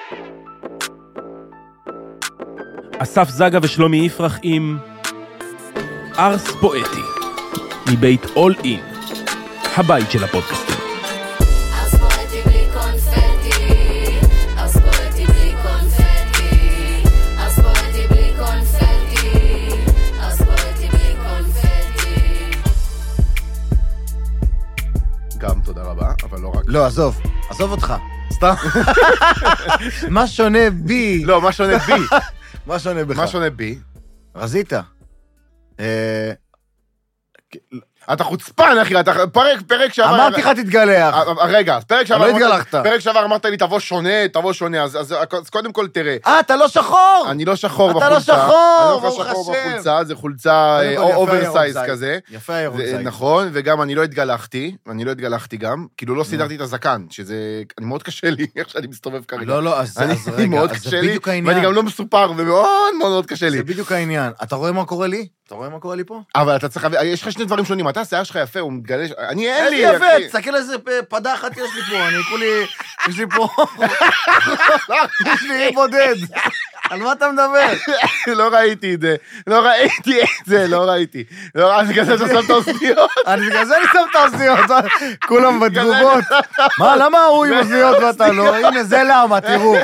אסף זגה ושלומי יפרח עם ארס פואטי מבית אול אין, הבית של הפודקאסטים. ארס פואטי בלי קונפטי, ארס פואטי בלי קונפטי, ארס פואטי בלי קונפטי, ארס פואטי בלי קונפטי. גם תודה רבה, אבל לא רק. לא, עזוב אותך. סתם. מה שונה בי? לא, מה שונה בי? מה שונה בך? מה שונה בי? רזית. אתה חוצפן, אחי, אתה פרק שעבר... אמרתי לך תתגלח. רגע, פרק שעבר... לא התגלחת. פרק שעבר אמרת לי, תבוא שונה, אז קודם כל תראה. אתה לא שחור! אני לא שחור אתה בחולצה. לא שחור, אני לא שחור בחולצה, זה חולצה אוברסייז כזה. יפה האוברסייז. נכון, וגם אני לא התגלחתי גם, כאילו לא סידרתי את הזקן, שזה... אני מאוד קשה לי, איך שאני מסתובב כרגע. לא, אז רגע, אני מאוד אז זה קשה לי, בדיוק העניין. ואני גם לא מסופר, ומאוד מאוד קשה לי. זה בדיוק העניין. אתה רואה מה קורה לי? אתה רואה מה קורה לי פה? אבל אתה צריך... יש לך שני דברים שונים, אתה השיער שלך יפה, הוא מתגלה... אני אין לי, יפה, אחי. תסתכל איזה פדה אחת יש לי פה, אני כולי... יש לי פה... יש לי בודד. על מה אתה מדבר? לא ראיתי את זה. לא ראיתי. אז בגלל זה אתה שם את האוזניות. בגלל זה אני שם את האוזניות, כולם בתגובות. מה, למה הוא עם אוזניות ואתה לא? הנה, זה למה, תראו.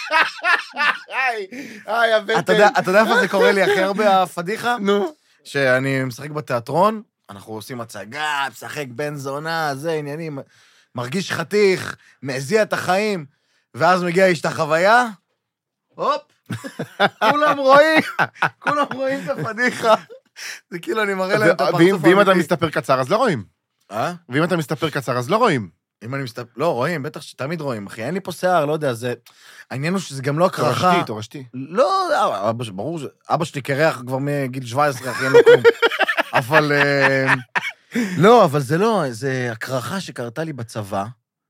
אתה יודע איפה זה קורה לי הכי הרבה, הפדיחה? נו. שאני משחק בתיאטרון, אנחנו עושים הצגה, משחק בן זונה, זה עניינים, מרגיש חתיך, מזיע את החיים, ואז מגיע איש את החוויה, הופ, כולם רואים את הפדיחה. זה כאילו אני מראה להם את הפרצוף האמיתי. ואם אתה מסתפר קצר, אז לא רואים. ואם אתה מסתפר קצר, אז לא רואים. אם אני מסתפר... לא, רואים, בטח שתמיד רואים, אחי. אין לי פה שיער, לא יודע, זה... העניין הוא שזה גם לא הקרחה. תורשתי. לא, ברור, אבא שלי קרח כבר מגיל 17, אחי, אין לו כלום. אבל... לא, אבל זה לא, זה הקרחה שקרתה לי בצבא,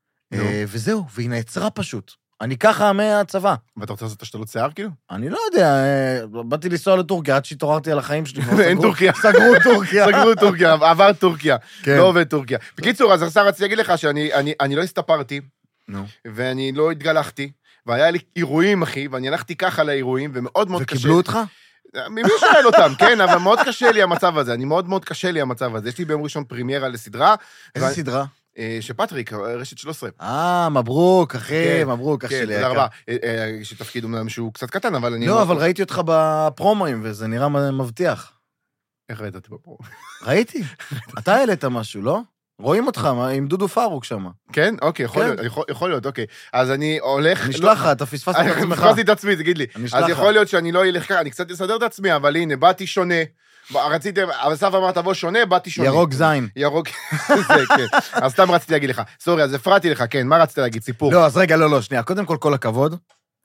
וזהו, והיא נעצרה פשוט. אני ככה מהצבא. ואתה רוצה לעשות השתלות שיער, כאילו? אני לא יודע, באתי לנסוע לטורקיה, עד שהתעוררתי על החיים שלי. אין טורקיה. סגרו טורקיה. עבר טורקיה. לא עובד טורקיה. בקיצור, אז השר רציתי להגיד לך שאני לא הסתפרתי, ואני לא התגלחתי, והיה לי אירועים, אחי, ואני הלכתי ככה לאירועים, ומאוד מאוד קשה. וקיבלו אותך? מי שואל אותם, כן, אבל מאוד קשה לי המצב הזה, מאוד קשה לי המצב הזה. יש לי ביום ראשון פרימיירה לסדרה. איזה סדרה? שפטריק, רשת 13. מברוק, אחי, מברוק, אח כן, שלי. תודה רבה. יש לי תפקיד אומנם שהוא קצת קטן, אבל אני... לא, אבל ראיתי אותך בפרומואים, וזה נראה מבטיח. איך ראית אותי בפרומו? ראיתי. אתה העלית משהו, לא? רואים אותך עם דודו פארוק שם. כן? אוקיי, יכול להיות, אוקיי. אז אני הולך... נשלח לך, אתה פספסת את עצמך. פספסתי את עצמי, תגיד לי. אז יכול להיות שאני לא אלך ככה, אני קצת אסדר את עצמי, אבל הנה, באתי שונה. רציתם, אבל סף אמר, תבוא שונה, באתי שונה. ירוק זין. ירוק, זה, כן. אז סתם רציתי להגיד לך. סורי, אז הפרעתי לך, כן, מה רצית להגיד? סיפור. לא, אז רגע, לא, שנייה. קודם כל הכבוד,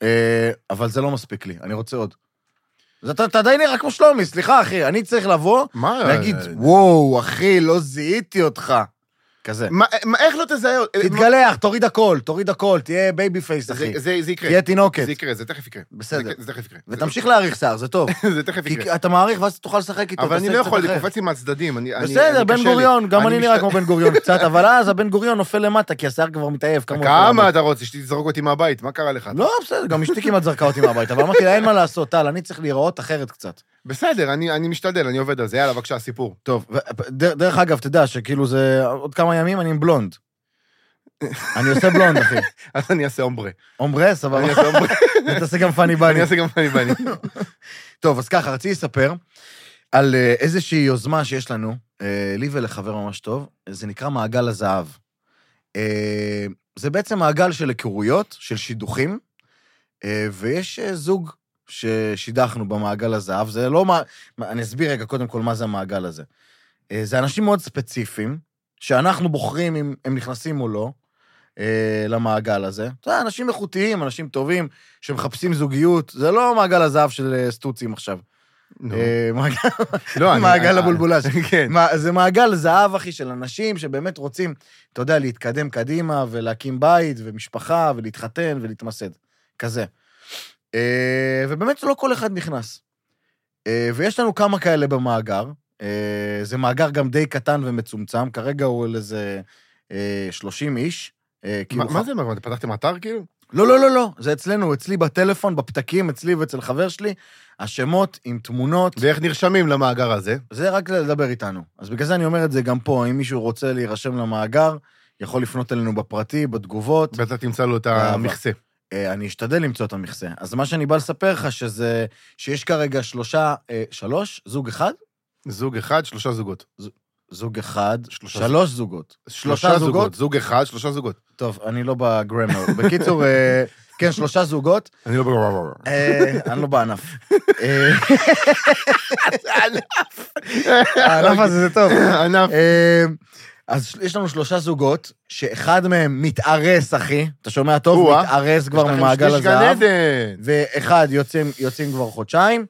אבל זה לא מספיק לי, אני רוצה עוד. אתה עדיין נראה כמו שלומי, סליחה, אחי, אני צריך לבוא, להגיד, וואו, אחי, לא זיהיתי אותך. כזה. איך לא תזהה? תתגלח, תוריד הכל, תהיה בייבי פייס, אחי. זה יקרה. תהיה תינוקת. זה יקרה, זה תכף יקרה. בסדר. זה תכף יקרה. ותמשיך להאריך שיער, זה טוב. זה תכף יקרה. כי אתה מעריך ואז תוכל לשחק איתו. אבל אני לא יכול, זה קופץ לי מהצדדים. בסדר, בן גוריון, גם אני נראה כמו בן גוריון קצת, אבל אז הבן גוריון נופל למטה, כי השיער כבר מתעייף. כמה אתה רוצה שתזרוק אותי מהבית? מה קרה לך? לא, בסדר, גם אשתי כמעט זרקה אותי מהבית, אבל אמרתי לה, אין מה לעשות, טל, אני צריך להיראות אחרת קצת. בסדר, אני משתדל, אני עובד על זה. יאללה, בבקשה, סיפור. טוב, דרך אגב, תדע שכאילו זה עוד כמה ימים אני עם בלונד. אני עושה בלונד, אחי. אז אני אעשה אומברה. אומברה, סבבה. אני אעשה אומברה. ותעשה גם פני בני. אני אעשה גם פני בני. טוב, אז ככה, רציתי לספר על איזושהי יוזמה שיש לנו, לי ולחבר ממש טוב, זה נקרא מעגל הזהב. זה בעצם מעגל של היכרויות, של שידוכים, ויש זוג ששידחנו במעגל הזהב, זה לא מה... אני אסביר רגע קודם כל מה זה המעגל הזה. זה אנשים מאוד ספציפיים, שאנחנו בוחרים אם הם נכנסים או לא, למעגל הזה. זה אנשים איכותיים, אנשים טובים, שמחפשים זוגיות, זה לא מעגל הזהב של סטוצים עכשיו. מעגל הבולבולש. זה מעגל זהב, אחי, של אנשים שבאמת רוצים, אתה יודע, להתקדם קדימה, ולהקים בית, ומשפחה, ולהתחתן, ולהתמסד. כזה. ובאמת לא כל אחד נכנס. ויש לנו כמה כאלה במאגר, זה מאגר גם די קטן ומצומצם, כרגע הוא על איזה 30 איש. מה זה? פתחתם אתר כאילו? לא, זה אצלנו, אצלי בטלפון, בפתקים, אצלי ואצל חבר שלי, השמות עם תמונות. ואיך נרשמים למאגר הזה? זה רק לדבר איתנו. אז בגלל זה אני אומר את זה גם פה, אם מישהו רוצה להירשם למאגר, יכול לפנות אלינו בפרטי, בתגובות. ואתה תמצא לו את המכסה. אני אשתדל למצוא את המכסה. אז מה שאני בא לספר לך, שיש כרגע זוג אחד? זוג אחד, 3 זוגות. זוג אחד, 3 זוגות. 3 זוגות. זוג אחד, 3 זוגות. טוב, אני לא בגרמר. בקיצור, כן, 3 זוגות. אני לא בגרמר. אני לא בענף. הענף הזה זה טוב. ענף. אז יש לנו 3 זוגות, שאחד מהם מתארס, אחי. אתה שומע טוב? מתארס כבר ממעגל הזהב. ואחד יוצאים כבר חודשיים,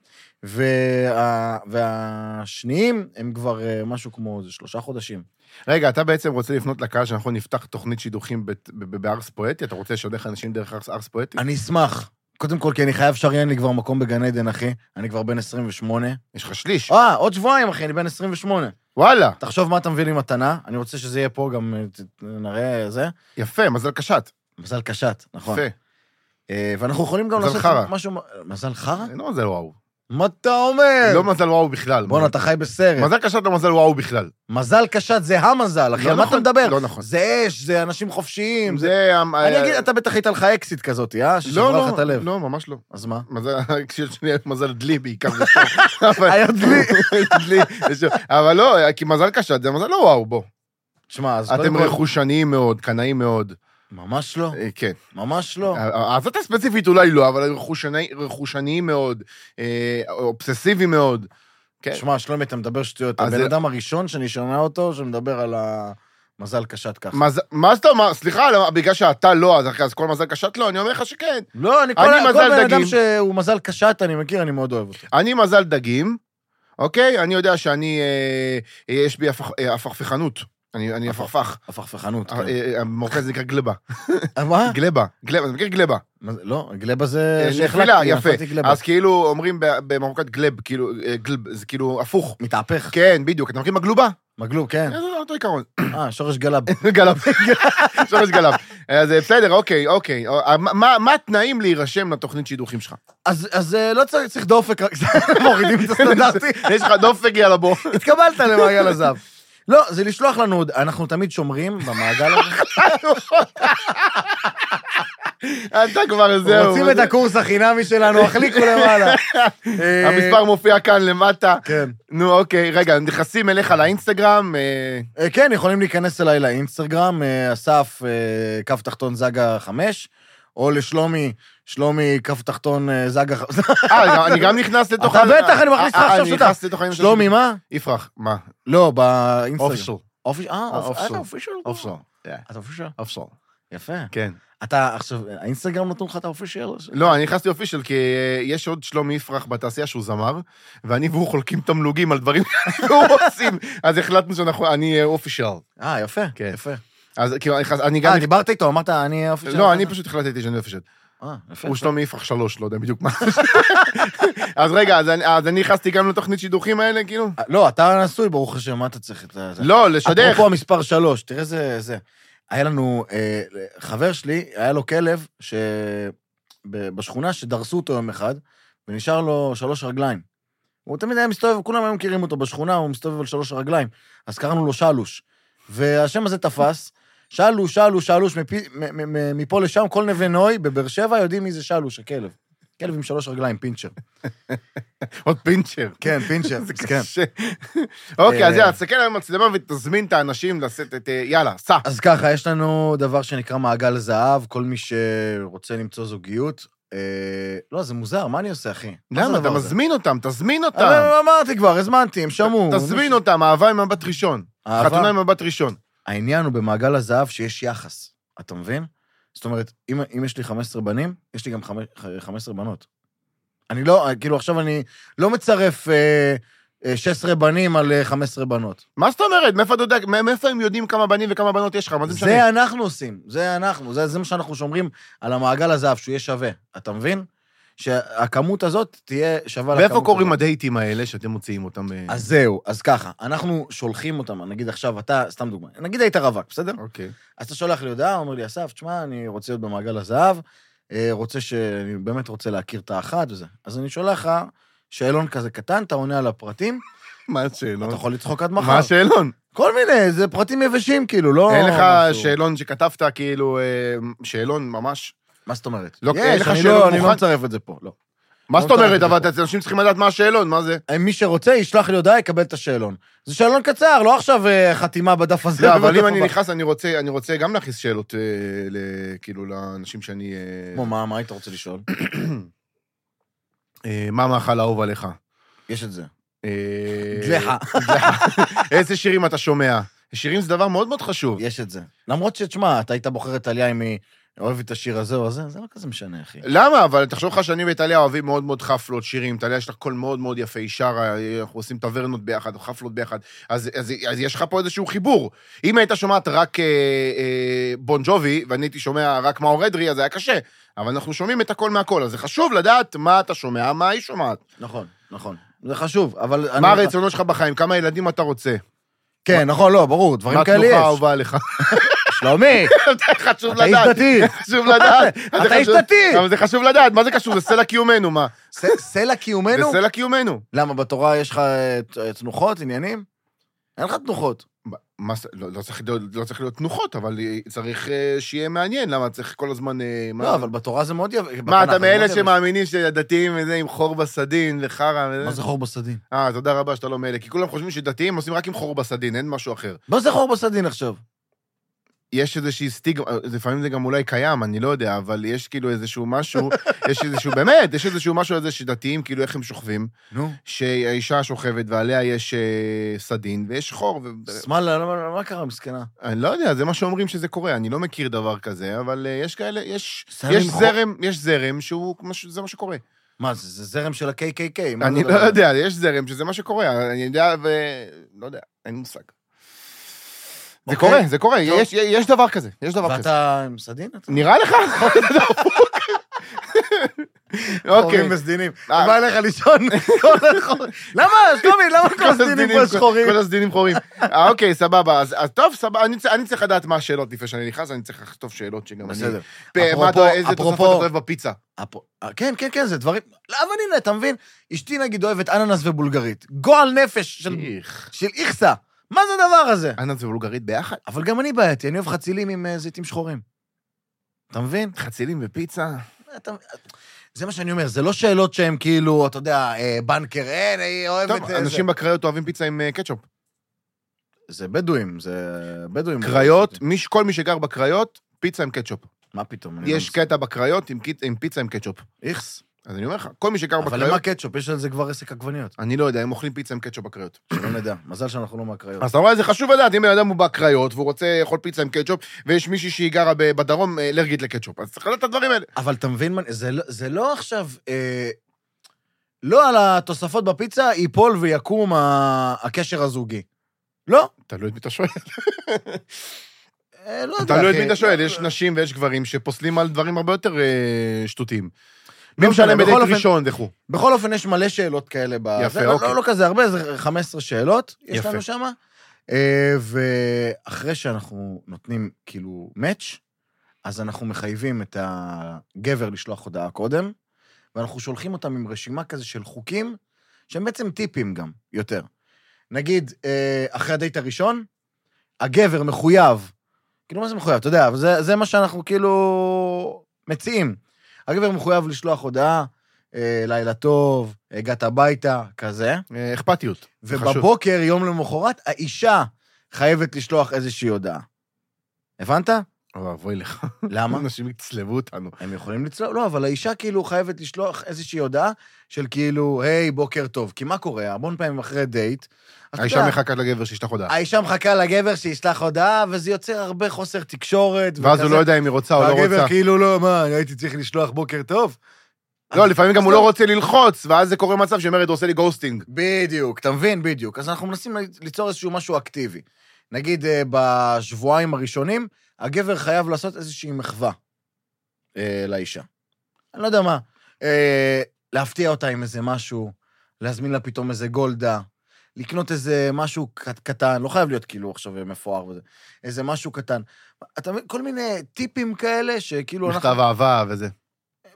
והשניים הם כבר משהו כמו 3 חודשים. רגע, אתה בעצם רוצה לפנות לקהל שאנחנו נפתח תוכנית שידוכים בארס פואטי? אתה רוצה לשדך אנשים דרך ארס פואטי? אני אשמח. קודם כל, כי אני חייב שריין לי כבר מקום בגן עדן, אחי. אני כבר בן 28. יש לך שליש. עוד שבועיים, אחי, אני בן 28. וואלה. תחשוב מה אתה מביא לי מתנה. אני רוצה שזה יהיה פה, גם נראה זה. יפה, מזל קשת. מזל קשת, נכון. יפה. ואנחנו יכולים גם לעשות משהו... מזל חרא? לא מזל וואו. מה אתה אומר? לא מזל וואו בכלל. בוא'נה, אתה חי בסרט. מזל קשת לא מזל וואו בכלל. מזל קשת זה המזל, אחי, על מה אתה מדבר? לא נכון. זה אש, זה אנשים חופשיים. זה... אני אגיד, אתה בטח היית לך אקסיט כזאת, ששברה לך את הלב. לא, ממש לא. אז מה? האקסיט שלי היה מזל דלי בעיקר. היה דלי. אבל לא, כי מזל קשת זה מזל לא וואו, בוא. שמע, אז אתם רכושניים מאוד, קנאים מאוד. ממש לא. כן. ממש לא. אז אתה ספציפית אולי לא, אבל רכושניים מאוד, אובססיביים מאוד. שמע, שלומי, אתה מדבר שטויות. הבן אדם הראשון שאני שומע אותו, שמדבר על המזל קשת ככה. מה זאת אומרת? סליחה, בגלל שאתה לא, אז כל מזל קשת לא, אני אומר לך שכן. לא, כל בן אדם שהוא מזל קשת, אני מכיר, אני מאוד אוהב אותו. אני מזל דגים, אוקיי? אני יודע שאני, יש בי הפכפכנות. אני הפכפך. הפכפכנות, כן. המורכז זה נקרא גלבה. מה? גלבה. אתה מכיר גלבה? לא, גלבה זה... נפילה, יפה. אז כאילו אומרים במרוקאית גלב, כאילו, זה כאילו הפוך. מתהפך. כן, בדיוק. אתה מכיר מגלובה? מגלוב, כן. זה אותו עיקרון. שורש גלב. גלב. שורש גלב. אז בסדר, אוקיי. מה התנאים להירשם לתוכנית שידוכים שלך? אז לא צריך דופק, רק מורידים את הסטנדרטי. יש לך דופק, יאללה בוא. התקבלת למעגל הזהב. לא, זה לשלוח לנו, אנחנו תמיד שומרים במעגל הזה. אתה כבר זהו. רוצים את הקורס החינמי שלנו, החליקו למעלה. המספר מופיע כאן למטה. כן. נו, אוקיי, רגע, נכנסים אליך לאינסטגרם? כן, יכולים להיכנס אליי לאינסטגרם, אסף, כף תחתון זגה 5, או לשלומי, כף תחתון זגה 5. אני גם נכנס לתוך... אתה בטח, אני מכניס לך עכשיו שוטה. שלומי, מה? יפרח, מה? לא, באינסטגרם. אופישל. אופישל? אופישל. אתה אופישל? אופישל. יפה. כן. אתה עכשיו, האינסטגרם נתנו לך את האופישל? לא, אני נכנסתי אופישל, כי יש עוד שלומי יפרח בתעשייה שהוא זמר, ואני והוא חולקים תמלוגים על דברים שהוא עושים, אז החלטנו שאני אופישל. יפה, יפה. אז כאילו, אני גם... דיברת איתו, אמרת, אני אופישל? לא, אני פשוט החלטתי שאני אופישל. יפה. הוא שלומי יפרח 3, לא יודע בדיוק מה. אז רגע, אז אני נכנסתי גם לתוכנית שידוכים האלה, כאילו? לא, אתה נשוי, ברוך השם, מה אתה צריך את זה? לא, לשדך. אפרופו המספר 3, תראה זה. היה לנו, חבר שלי, היה לו כלב בשכונה שדרסו אותו יום אחד, ונשאר לו 3 רגליים. הוא תמיד היה מסתובב, כולם היו מכירים אותו בשכונה, הוא מסתובב על 3 רגליים. אז קראנו לו שלוש. והשם הזה תפס, שלוש, מפה לשם, כל נווה נוי, בבאר שבע, יודעים מי זה שלוש, הכלב. כלב עם 3 רגליים, פינצ'ר. עוד פינצ'ר. כן, פינצ'ר. זה קשה. אוקיי, אז יאללה, תסתכל על המצלמה ותזמין את האנשים לשאת את... יאללה, סע. אז ככה, יש לנו דבר שנקרא מעגל זהב, כל מי שרוצה למצוא זוגיות. לא, זה מוזר, מה אני עושה, אחי? למה? אתה מזמין אותם, תזמין אותם. אמרתי כבר, הזמנתי, הם שמעו. תזמין אותם, אהבה עם מבט ראשון. חתונה עם מבט ראשון. העניין הוא במעגל הזהב שיש יחס, אתה מבין? זאת אומרת, אם יש לי 15 בנים, יש לי גם 15 בנות. אני לא, כאילו עכשיו אני לא מצרף 16 בנים על 15 בנות. מה זאת אומרת? מאיפה הם יודעים כמה בנים וכמה בנות יש לך? מה זה משנה? זה אנחנו עושים, זה מה שאנחנו שומרים על המעגל הזהב, שהוא יהיה שווה. אתה מבין? שהכמות הזאת תהיה שווה לכמות. ואיפה קוראים הדייטים האלה שאתם מוציאים אותם? אז זהו, אז ככה, אנחנו שולחים אותם, נגיד עכשיו אתה, סתם דוגמה, נגיד היית רווק, בסדר? אוקיי. אז אתה שולח לי הודעה, אומר לי, אסף, תשמע, אני רוצה להיות במעגל הזהב, אני באמת רוצה להכיר את האחת וזה. אז אני שולח לך שאלון כזה קטן, אתה עונה על הפרטים, מה השאלון? אתה יכול לצחוק עד מחר. מה השאלון? כל מיני, זה פרטים יבשים, כאילו, לא... אין לך משהו. שאלון שכתבת, כאילו, שאלון ממש... מה זאת אומרת? לא, אין יש, לך אני שאלון לא מוכן? מצרף את זה פה, לא. מה זאת אומרת? אבל אנשים צריכים לדעת מה השאלון, מה זה? מי שרוצה, ישלח לי הודעה, יקבל את השאלון. זה שאלון קצר, לא עכשיו חתימה בדף הזה. לא, אבל אם אני נכנס, אני רוצה גם להכניס שאלות, כאילו, לאנשים שאני... כמו, מה היית רוצה לשאול? מה המאכל האהוב עליך? יש את זה. דלחה. איזה שירים אתה שומע? שירים זה דבר מאוד מאוד חשוב. יש את זה. למרות שתשמע, אתה היית בוחר את טליה אם היא אוהבת את השיר הזה או הזה, זה לא כזה משנה, אחי. למה? אבל תחשוב לך שאני וטליה אוהבים מאוד מאוד חפלות, שירים. טליה יש לך קול מאוד מאוד יפה, היא שרה, אנחנו עושים טברנות ביחד, חפלות ביחד. אז יש לך פה איזשהו חיבור. אם היית שומעת רק בון ג'ובי, ואני הייתי שומע רק מאור אדרי, אז זה היה קשה. אבל אנחנו שומעים את הכל מהכל, אז זה חשוב לדעת מה אתה שומע, מה היא שומעת. נכון, נכון. זה חשוב, אבל... מה הרצונות שלך בחיים? כמה ילדים אתה רוצה? כן, נכון, לא, ברור, דברים כאלה יש. מה תנוחה אהובה עליך? שלומי, חשוב אתה לדעת. איש דתי. חשוב לדעת. אתה איש דתי. אבל זה חשוב לדעת, מה זה קשור? זה סלע קיומנו, מה? סלע קיומנו? זה סלע קיומנו. למה, בתורה יש לך תנוחות, עניינים? אין לך תנוחות. לא צריך להיות תנוחות, אבל צריך שיהיה מעניין, למה צריך כל הזמן... לא, אבל בתורה זה מאוד... מה, אתה מאלה שמאמינים שדתיים וזה עם חור בסדין וחרא וזה? מה זה חור בסדין? תודה רבה שאתה לא מאלה, כי כולם חושבים שדתיים עושים רק עם חור בסדין, אין משהו אחר. מה זה חור בסדין עכשיו? יש איזושהי סטיגמה, לפעמים זה גם אולי קיים, אני לא יודע, אבל יש כאילו איזשהו משהו, יש איזשהו משהו על זה שדתיים, כאילו איך הם שוכבים, שהאישה שוכבת ועליה יש סדין, ויש חור. שמאלה, מה קרה, מסכנה? אני לא יודע, זה מה שאומרים שזה קורה, אני לא מכיר דבר כזה, אבל יש כאלה, יש זרם שזה מה שקורה. מה, זה זרם של ה-KKK? אני לא יודע, יש זרם שזה מה שקורה, אני יודע לא יודע, אין מושג. זה קורה, יש דבר כזה, ואתה עם סדין? נראה לך? אוקיי. בסדינים. בא אליך לישון. למה, שלומי, למה כל הסדינים פה שחורים? כל הסדינים חורים. אוקיי, סבבה. אז טוב, סבבה, אני צריך לדעת מה השאלות לפני שאני נכנס, אני צריך לכתוב שאלות שגם אני... בסדר. איזה תוספות אתה אוהב בפיצה? כן, זה דברים... אבל הנה, אתה מבין? אשתי נגיד אוהבת אננס ובולגרית. גועל נפש של איכסה. מה זה הדבר הזה? אננס ובולגרית ביחד? אבל גם אני בעייתי, אני אוהב חצילים עם זיתים שחורים. אתה מבין? חצילים ופיצה? זה מה שאני אומר, זה לא שאלות שהן כאילו, אתה יודע, בנקר, אני אוהב את זה. אנשים בקריות אוהבים פיצה עם קטשופ. זה בדואים. קריות, כל מי שגר בקריות, פיצה עם קטשופ. מה פתאום? יש קטע בקריות עם פיצה עם קטשופ. איכס. אז אני אומר לך, כל מי שגר בקריות... אבל למה קטשופ? יש על זה כבר עסק עגבניות. אני לא יודע, הם אוכלים פיצה עם קטשופ בקריות. שלא נדע, מזל שאנחנו לא מהקריות. אז אתה רואה, זה חשוב לדעת, אם בן אדם הוא בקריות, והוא רוצה לאכול פיצה עם קטשופ, ויש מישהי שהיא גרה בדרום אלרגית לקטשופ, אז צריך לדעת את הדברים האלה. אבל אתה מבין, זה לא עכשיו... לא על התוספות בפיצה ייפול ויקום הקשר הזוגי. לא. תלוי את מי אתה שואל. לא יודע. תלוי את מי אתה שואל, יש נשים ויש גברים שפוסלים על דברים הרבה יותר שטותיים. מי משלם בדייט ראשון, דחו. בכל אופן, יש מלא שאלות כאלה. יפה, אוקיי. לא כזה הרבה, זה 15 שאלות יש לנו שם. ואחרי שאנחנו נותנים כאילו מאץ', אז אנחנו מחייבים את הגבר לשלוח הודעה קודם, ואנחנו שולחים אותם עם רשימה כזה של חוקים, שהם בעצם טיפים גם, יותר. נגיד, אחרי הדייט הראשון, הגבר מחויב, כאילו מה זה מחויב? אתה יודע, אבל זה מה שאנחנו כאילו מציעים. הגבר מחויב לשלוח הודעה, לילה טוב, הגעת הביתה, כזה. אכפתיות. ובבוקר, יום למחרת, האישה חייבת לשלוח איזושהי הודעה. הבנת? אבוי לך. למה? אנשים יצלבו אותנו. הם יכולים לצלוב? לא, אבל האישה כאילו חייבת לשלוח איזושהי הודעה של כאילו, היי, בוקר טוב. כי מה קורה? המון פעמים אחרי דייט. האישה מחכה לגבר שישלח הודעה. האישה מחכה לגבר שישלח הודעה, וזה יוצר הרבה חוסר תקשורת. ואז הוא לא יודע אם היא רוצה או לא רוצה. והגבר כאילו לא, מה, הייתי צריך לשלוח בוקר טוב? לא, לפעמים גם הוא לא רוצה ללחוץ, ואז זה קורה מצב שאומרת, הוא עושה לי גוסטינג. בדיוק, אתה מבין, בדיוק. אז אנחנו מנסים ליצור איזשהו משהו אקטיבי. נגיד, בשבועיים הראשונים, הגבר חייב לעשות איזושהי מחווה לאישה. אני לא יודע מה. להפתיע אותה עם איזה משהו, להזמין לה פתאום איזה גולדה, לקנות איזה משהו קטן, לא חייב להיות כאילו עכשיו מפואר וזה, איזה משהו קטן. אתה מבין, כל מיני טיפים כאלה שכאילו מכתב אהבה וזה.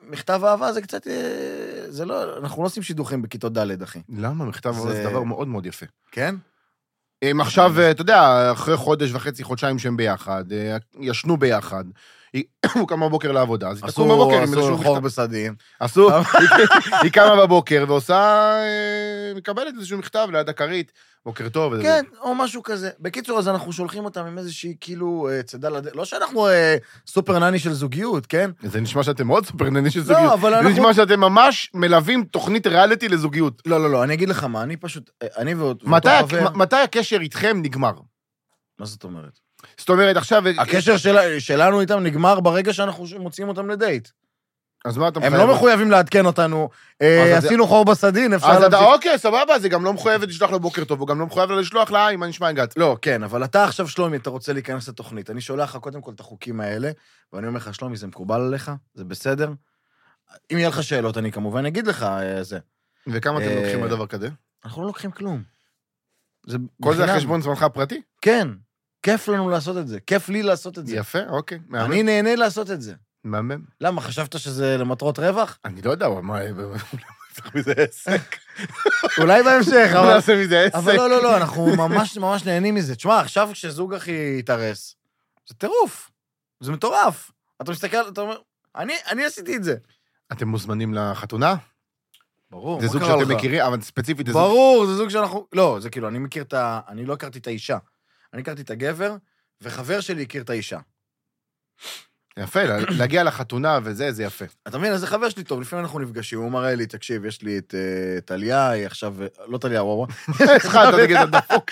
מכתב אהבה זה קצת, זה לא, אנחנו לא עושים שידוכים בכיתות ד', אחי. למה? מכתב אהבה זה דבר מאוד מאוד יפה. כן? הם עכשיו, אתה יודע, אחרי חודש וחצי, חודשיים שהם ביחד, ישנו ביחד, הוא קמה בבוקר לעבודה, אז היא תקום בבוקר עם איזשהו חור בסדין. היא קמה בבוקר ועושה, מקבלת איזשהו מכתב ליד הכרית, בוקר טוב. כן, או משהו כזה. בקיצור, אז אנחנו שולחים אותם עם איזושהי כאילו צדה לדרך, לא שאנחנו סופר נני של זוגיות, כן? זה נשמע שאתם מאוד סופר נני של זוגיות. לא, אבל אנחנו... זה נשמע שאתם ממש מלווים תוכנית ריאליטי לזוגיות. לא, אני אגיד לך מה, אני פשוט, אני מתי הקשר איתכם נגמר? מה זאת אומרת? זאת אומרת, עכשיו... הקשר שלנו איתם נגמר ברגע שאנחנו מוציאים אותם לדייט. אז מה אתה הם לא מחויבים לעדכן אותנו, עשינו חור בסדין, אפשר להמשיך. אוקיי, סבבה, זה גם לא מחויבת לשלוח לו בוקר טוב, הוא גם לא מחויב לשלוח לה, מה נשמע הגעת. לא, כן, אבל אתה עכשיו, שלומי, אתה רוצה להיכנס לתוכנית. אני שולח לך קודם כל את החוקים האלה, ואני אומר לך, שלומי, זה מקובל עליך? זה בסדר? אם יהיה לך שאלות, אני כמובן אגיד לך זה. וכמה אתם לוקחים על דבר כזה? אנחנו לא לוקחים כלום. כל זה חשבון זמנך הפרטי? כן, כיף לנו לעשות את זה, כיף לי לעשות את זה. יפה, אוקיי. אני נהנה לעשות את זה. מהמם. למה, חשבת שזה למטרות רווח? אני לא יודע, מה, צריך מזה עסק. אולי בהמשך, אבל... נעשה מזה עסק. אבל לא, אנחנו ממש ממש נהנים מזה. תשמע, עכשיו כשזוג אחי יתארס, זה טירוף, זה מטורף. אתה מסתכל, אתה אומר, אני עשיתי את זה. אתם מוזמנים לחתונה? ברור, זה זוג שאתם מכירים, אבל ספציפית... ברור, זה זוג שאנחנו... לא, זה כאילו, אני לא הכרתי את האישה. אני הכרתי את הגבר, וחבר שלי הכיר את האישה. יפה, להגיע לחתונה וזה, זה יפה. אתה מבין, אז זה חבר שלי טוב, לפעמים אנחנו נפגשים, הוא מראה לי, תקשיב, יש לי את טליה, היא עכשיו, לא טליה, וואו, יש לך, אתה תגיד, אתה דפוק.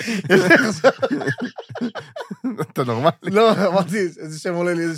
אתה נורמלי? לא, אמרתי, איזה שם עולה לי.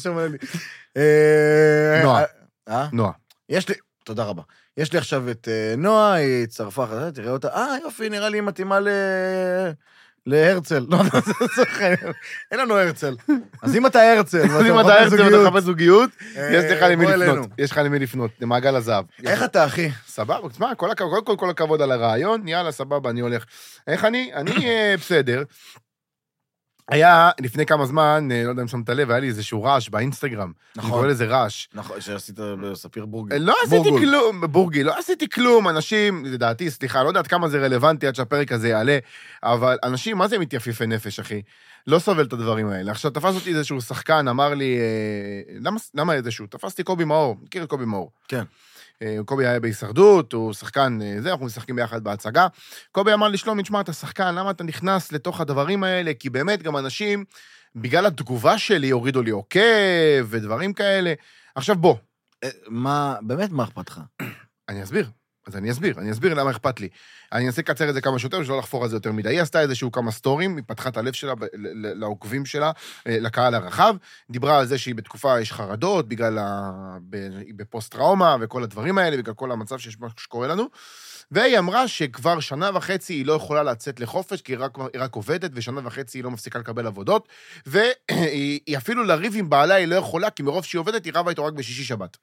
נועה. נועה. יש לי, תודה רבה. יש לי עכשיו את נועה, היא הצטרפה, תראה אותה, יופי, נראה לי מתאימה להרצל. לא, אין לנו הרצל. אז אם אתה הרצל, ואתה חפש זוגיות, יש לך למי לפנות. יש לך למי לפנות, למעגל הזהב. איך אתה, אחי? סבבה, תשמע, כל הכבוד על הרעיון, יאללה, סבבה, אני הולך. איך אני? אני בסדר. היה לפני כמה זמן, לא יודע אם שמת לב, היה לי איזשהו רעש באינסטגרם. נכון. אני קורא לזה רעש. נכון, שעשית בספיר בורגי. לא עשיתי כלום, בורגי, לא עשיתי כלום, אנשים, לדעתי, סליחה, לא יודעת כמה זה רלוונטי עד שהפרק הזה יעלה, אבל אנשים, מה זה מתייפיפי נפש, אחי? לא סובל את הדברים האלה. עכשיו, תפס אותי איזשהו שחקן, אמר לי, למה איזשהו? תפסתי קובי מאור, מכיר את קובי מאור. כן. קובי היה בהישרדות, הוא שחקן, אנחנו משחקים ביחד בהצגה. קובי אמר לי, שלומי, תשמע, אתה שחקן, למה אתה נכנס לתוך הדברים האלה? כי באמת גם אנשים, בגלל התגובה שלי, הורידו לי עוקב ודברים כאלה. עכשיו בוא. באמת מה אכפת לך? אני אסביר למה אכפת לי. אני אנסה לקצר את זה כמה שיותר, שלא לחפור על זה יותר מדי. היא עשתה איזשהו כמה סטורים, היא פתחה את הלב שלה לעוקבים שלה, לקהל הרחב, דיברה על זה שהיא בתקופה, יש חרדות, בגלל היא בפוסט-טראומה וכל הדברים האלה, בגלל כל המצב שקורה לנו, והיא אמרה שכבר 1.5 שנה היא לא יכולה לצאת לחופש, כי היא רק עובדת, ו1.5 שנה היא לא מפסיקה לקבל עבודות, והיא אפילו לריב עם בעלה היא לא יכולה, כי מרוב שהיא עובדת, היא רבה איתו רק בשישי שבת.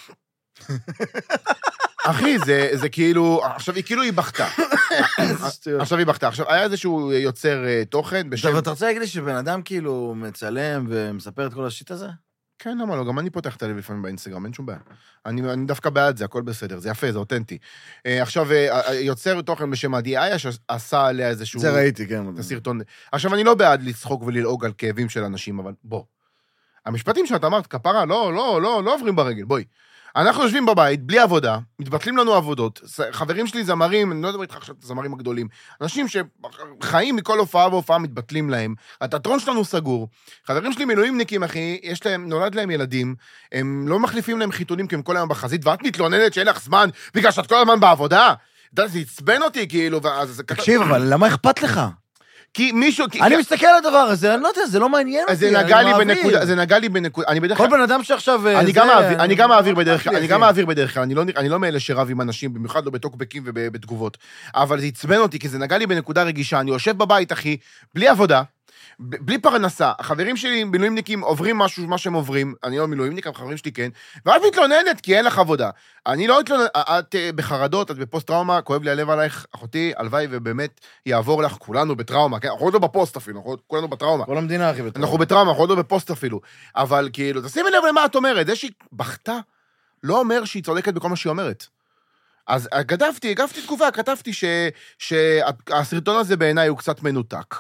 אחי, זה כאילו, עכשיו היא בכתה. עכשיו, היה איזשהו יוצר תוכן בשם... אתה רוצה להגיד לי שבן אדם כאילו מצלם ומספר את כל השיט הזה? כן, למה לא? גם אני פותח את הלב לפעמים באינסטגרם, אין שום בעיה. אני דווקא בעד זה, הכל בסדר, זה יפה, זה אותנטי. עכשיו, יוצר תוכן בשם עדי איה, שעשה עליה איזשהו... זה ראיתי, כן. את הסרטון. עכשיו, אני לא בעד לצחוק וללעוג על כאבים של אנשים, אבל בוא. המשפטים שאת אמרת, כפרה, לא עוברים ברגל, בואי. אנחנו יושבים בבית, בלי עבודה, מתבטלים לנו עבודות, חברים שלי זמרים, אני לא יודע איתך עכשיו את הזמרים הגדולים, אנשים שחיים מכל הופעה והופעה מתבטלים להם, התיאטרון שלנו סגור, חברים שלי מילואימניקים, אחי, נולד להם ילדים, הם לא מחליפים להם חיתולים כי הם כל היום בחזית, ואת מתלוננת שאין לך זמן, בגלל שאת כל הזמן בעבודה, זה יצבן אותי, כאילו, תקשיב, אבל למה אכפת לך? כי מישהו... אני מסתכל על הדבר הזה, אני לא יודע, זה לא מעניין אותי, זה נגע לי בנקודה, אני בדרך כלל... כל בן אדם שעכשיו... אני גם מעביר בדרך כלל, אני לא מאלה שרב עם אנשים, במיוחד לא בטוקבקים ובתגובות, אבל זה יצבן אותי, כי זה נגע לי בנקודה רגישה, אני יושב בבית, אחי, בלי עבודה, בלי פרנסה, החברים שלי מילואימניקים עוברים משהו, מה שהם עוברים, אני לא מילואימניק, החברים שלי כן, ואת מתלוננת כי אין לך עבודה. אני לא מתלוננת, את בחרדות, את בפוסט-טראומה, כואב לי הלב עלייך, אחותי, הלוואי ובאמת יעבור לך, כולנו בטראומה, כן? אנחנו עוד לא בפוסט אפילו, כולנו בטראומה. כל המדינה, אחי, בטראומה. אנחנו בטראומה, אנחנו עוד לא בפוסט אפילו. אבל כאילו, תשימי לב למה את אומרת, זה שהיא בכתה, לא אומר שהיא צודקת בכל מה שהיא אומרת. אז הגבתי תגובה, כתבתי שהסרטון הזה בעיניי הוא קצת מנותק.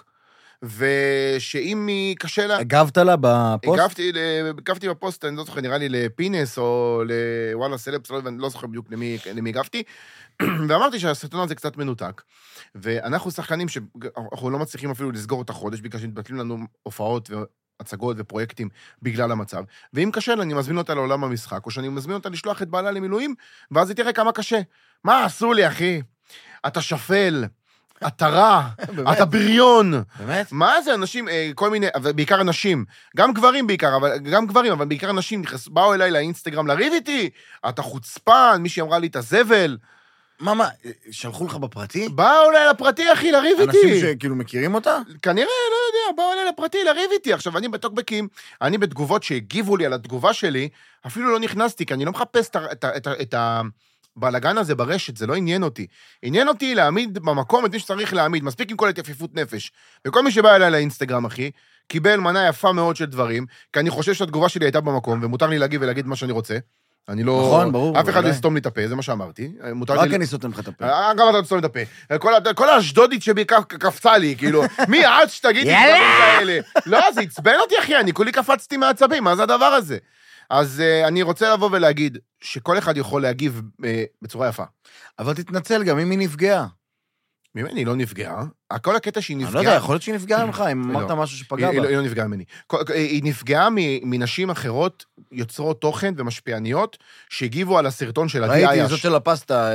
ושאם היא קשה לה... הגבת לה בפוסט? הגבתי בפוסט, אני לא זוכר, נראה לי לפינס או לוואלה סלפס, אני לא זוכר בדיוק למי הגבתי, ואמרתי שהסרטון הזה קצת מנותק, ואנחנו שחקנים שאנחנו לא מצליחים אפילו לסגור את החודש, בגלל שמתבטלים לנו הופעות והצגות ופרויקטים בגלל המצב, ואם קשה לה, אני מזמין אותה לעולם המשחק, או שאני מזמין אותה לשלוח את בעלה למילואים, ואז היא תראה כמה קשה. מה עשו לי, אחי? אתה שפל. אתה רע, אתה בריון. באמת? מה זה אנשים, כל מיני, בעיקר אנשים, גם גברים בעיקר, אבל בעיקר אנשים באו אליי לאינסטגרם לריב איתי, אתה חוצפן, מישהי אמרה לי את הזבל. מה, שלחו לך בפרטי? באו אליי לפרטי, אחי, לריב איתי. אנשים שכאילו מכירים אותה? כנראה, לא יודע, באו אליי לפרטי לריב איתי. עכשיו, אני בטוקבקים, אני בתגובות שהגיבו לי על התגובה שלי, אפילו לא נכנסתי, כי אני לא מחפש את הבלגן הזה ברשת, זה לא עניין אותי. עניין אותי להעמיד במקום את מי שצריך להעמיד, מספיק עם כל התייפיפות נפש. וכל מי שבא אליי לאינסטגרם, אחי, קיבל מנה יפה מאוד של דברים, כי אני חושב שהתגובה שלי הייתה במקום, ומותר לי להגיב ולהגיד מה שאני רוצה. אני לא... נכון, ברור. אף אחד לא יסתום לי את הפה, זה מה שאמרתי. רק אני סותם לך את הפה. גם אתה תסתום לי את הפה. כל האשדודית שבי קפצה לי, כאילו, מי עד שתגיד לי דברים כאלה? לא, זה עצבן אותי, אחי, אני כולי קפצתי מעצבים, מה זה הדבר הזה? אז אני רוצה לבוא ולהגיד שכל אחד יכול להגיב בצורה יפה. אבל תתנצל גם אם היא נפגעה. ממני לא נפגעה. כל הקטע שהיא נפגעה... אני לא יודע, יכול להיות שהיא נפגעה ממך, אם אמרת משהו שפגע בה. היא לא נפגעה ממני. היא נפגעה מנשים אחרות, יוצרות תוכן ומשפיעניות, שהגיבו על הסרטון של עדי אייש. ראיתי, זאת של הפסטה,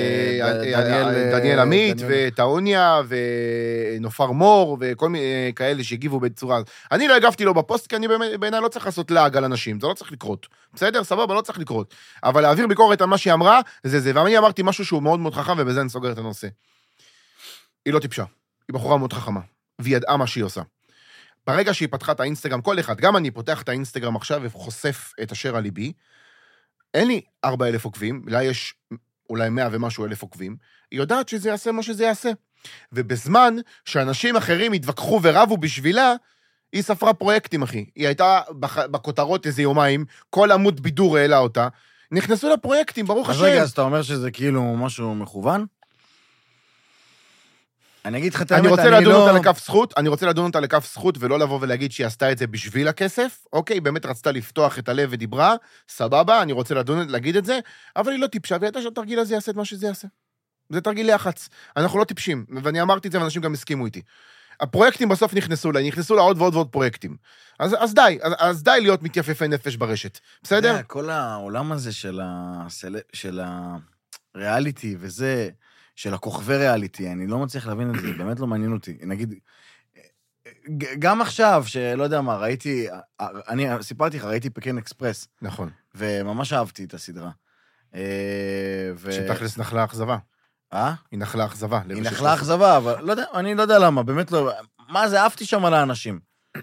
דניאל עמית, וטאוניה, ונופר מור, וכל מיני כאלה שהגיבו בצורה... אני לא הגבתי לו בפוסט, כי אני בעיניי לא צריך לעשות לעג על אנשים, זה לא צריך לקרות. בסדר? סבבה, לא צריך לקרות. אבל להעביר ביקורת על מה שהיא אמרה, זה. ואני אמרתי משהו שהוא מאוד מאוד חכם, ובזה אני סוגר את הנושא. היא לא טיפשה, היא בחורה מאוד חכמה, והיא ידעה מה שהיא עושה. ברגע שהיא פתחה את האינסטגרם, כל אחד, גם אני פותח את האינסטגרם עכשיו וחושף את אשר על ליבי, אין לי 4,000 עוקבים, לה יש אולי 100 ומשהו אלף עוקבים, היא יודעת שזה יעשה מה שזה יעשה. ובזמן שאנשים אחרים התווכחו ורבו בשבילה, היא ספרה פרויקטים, אחי. היא הייתה בכותרות איזה יומיים, כל עמוד בידור העלה אותה, נכנסו לפרויקטים, ברוך השם. אז רגע, אז אתה אומר שזה כאילו משהו מכוון? אני אגיד לך את האמת, אני רוצה לדון אותה לכף זכות, ולא לבוא ולהגיד שהיא עשתה את זה בשביל הכסף, אוקיי, באמת רצתה לפתוח את הלב ודיברה, סבבה, אני רוצה להגיד את זה, אבל היא לא טיפשה, וידעה שהתרגיל הזה יעשה את מה שזה יעשה. זה תרגיל לחץ. אנחנו לא טיפשים, ואני אמרתי את זה, ואנשים גם הסכימו איתי. הפרויקטים בסוף נכנסו לה עוד ועוד ועוד פרויקטים. אז די להיות מתייפפי נפש ברשת. בסדר? כל העולם הזה של הריאליטי וזה... של הכוכבי ריאליטי, אני לא מצליח להבין את זה, באמת לא מעניין אותי. נגיד, גם עכשיו, שלא יודע מה, אני סיפרתי לך, ראיתי פקן אקספרס. נכון. וממש אהבתי את הסדרה. שתכלס נחלה אכזבה. היא נחלה אכזבה. היא נחלה אכזבה, אבל אני לא יודע למה, באמת לא... מה זה, אהבתי שם על האנשים.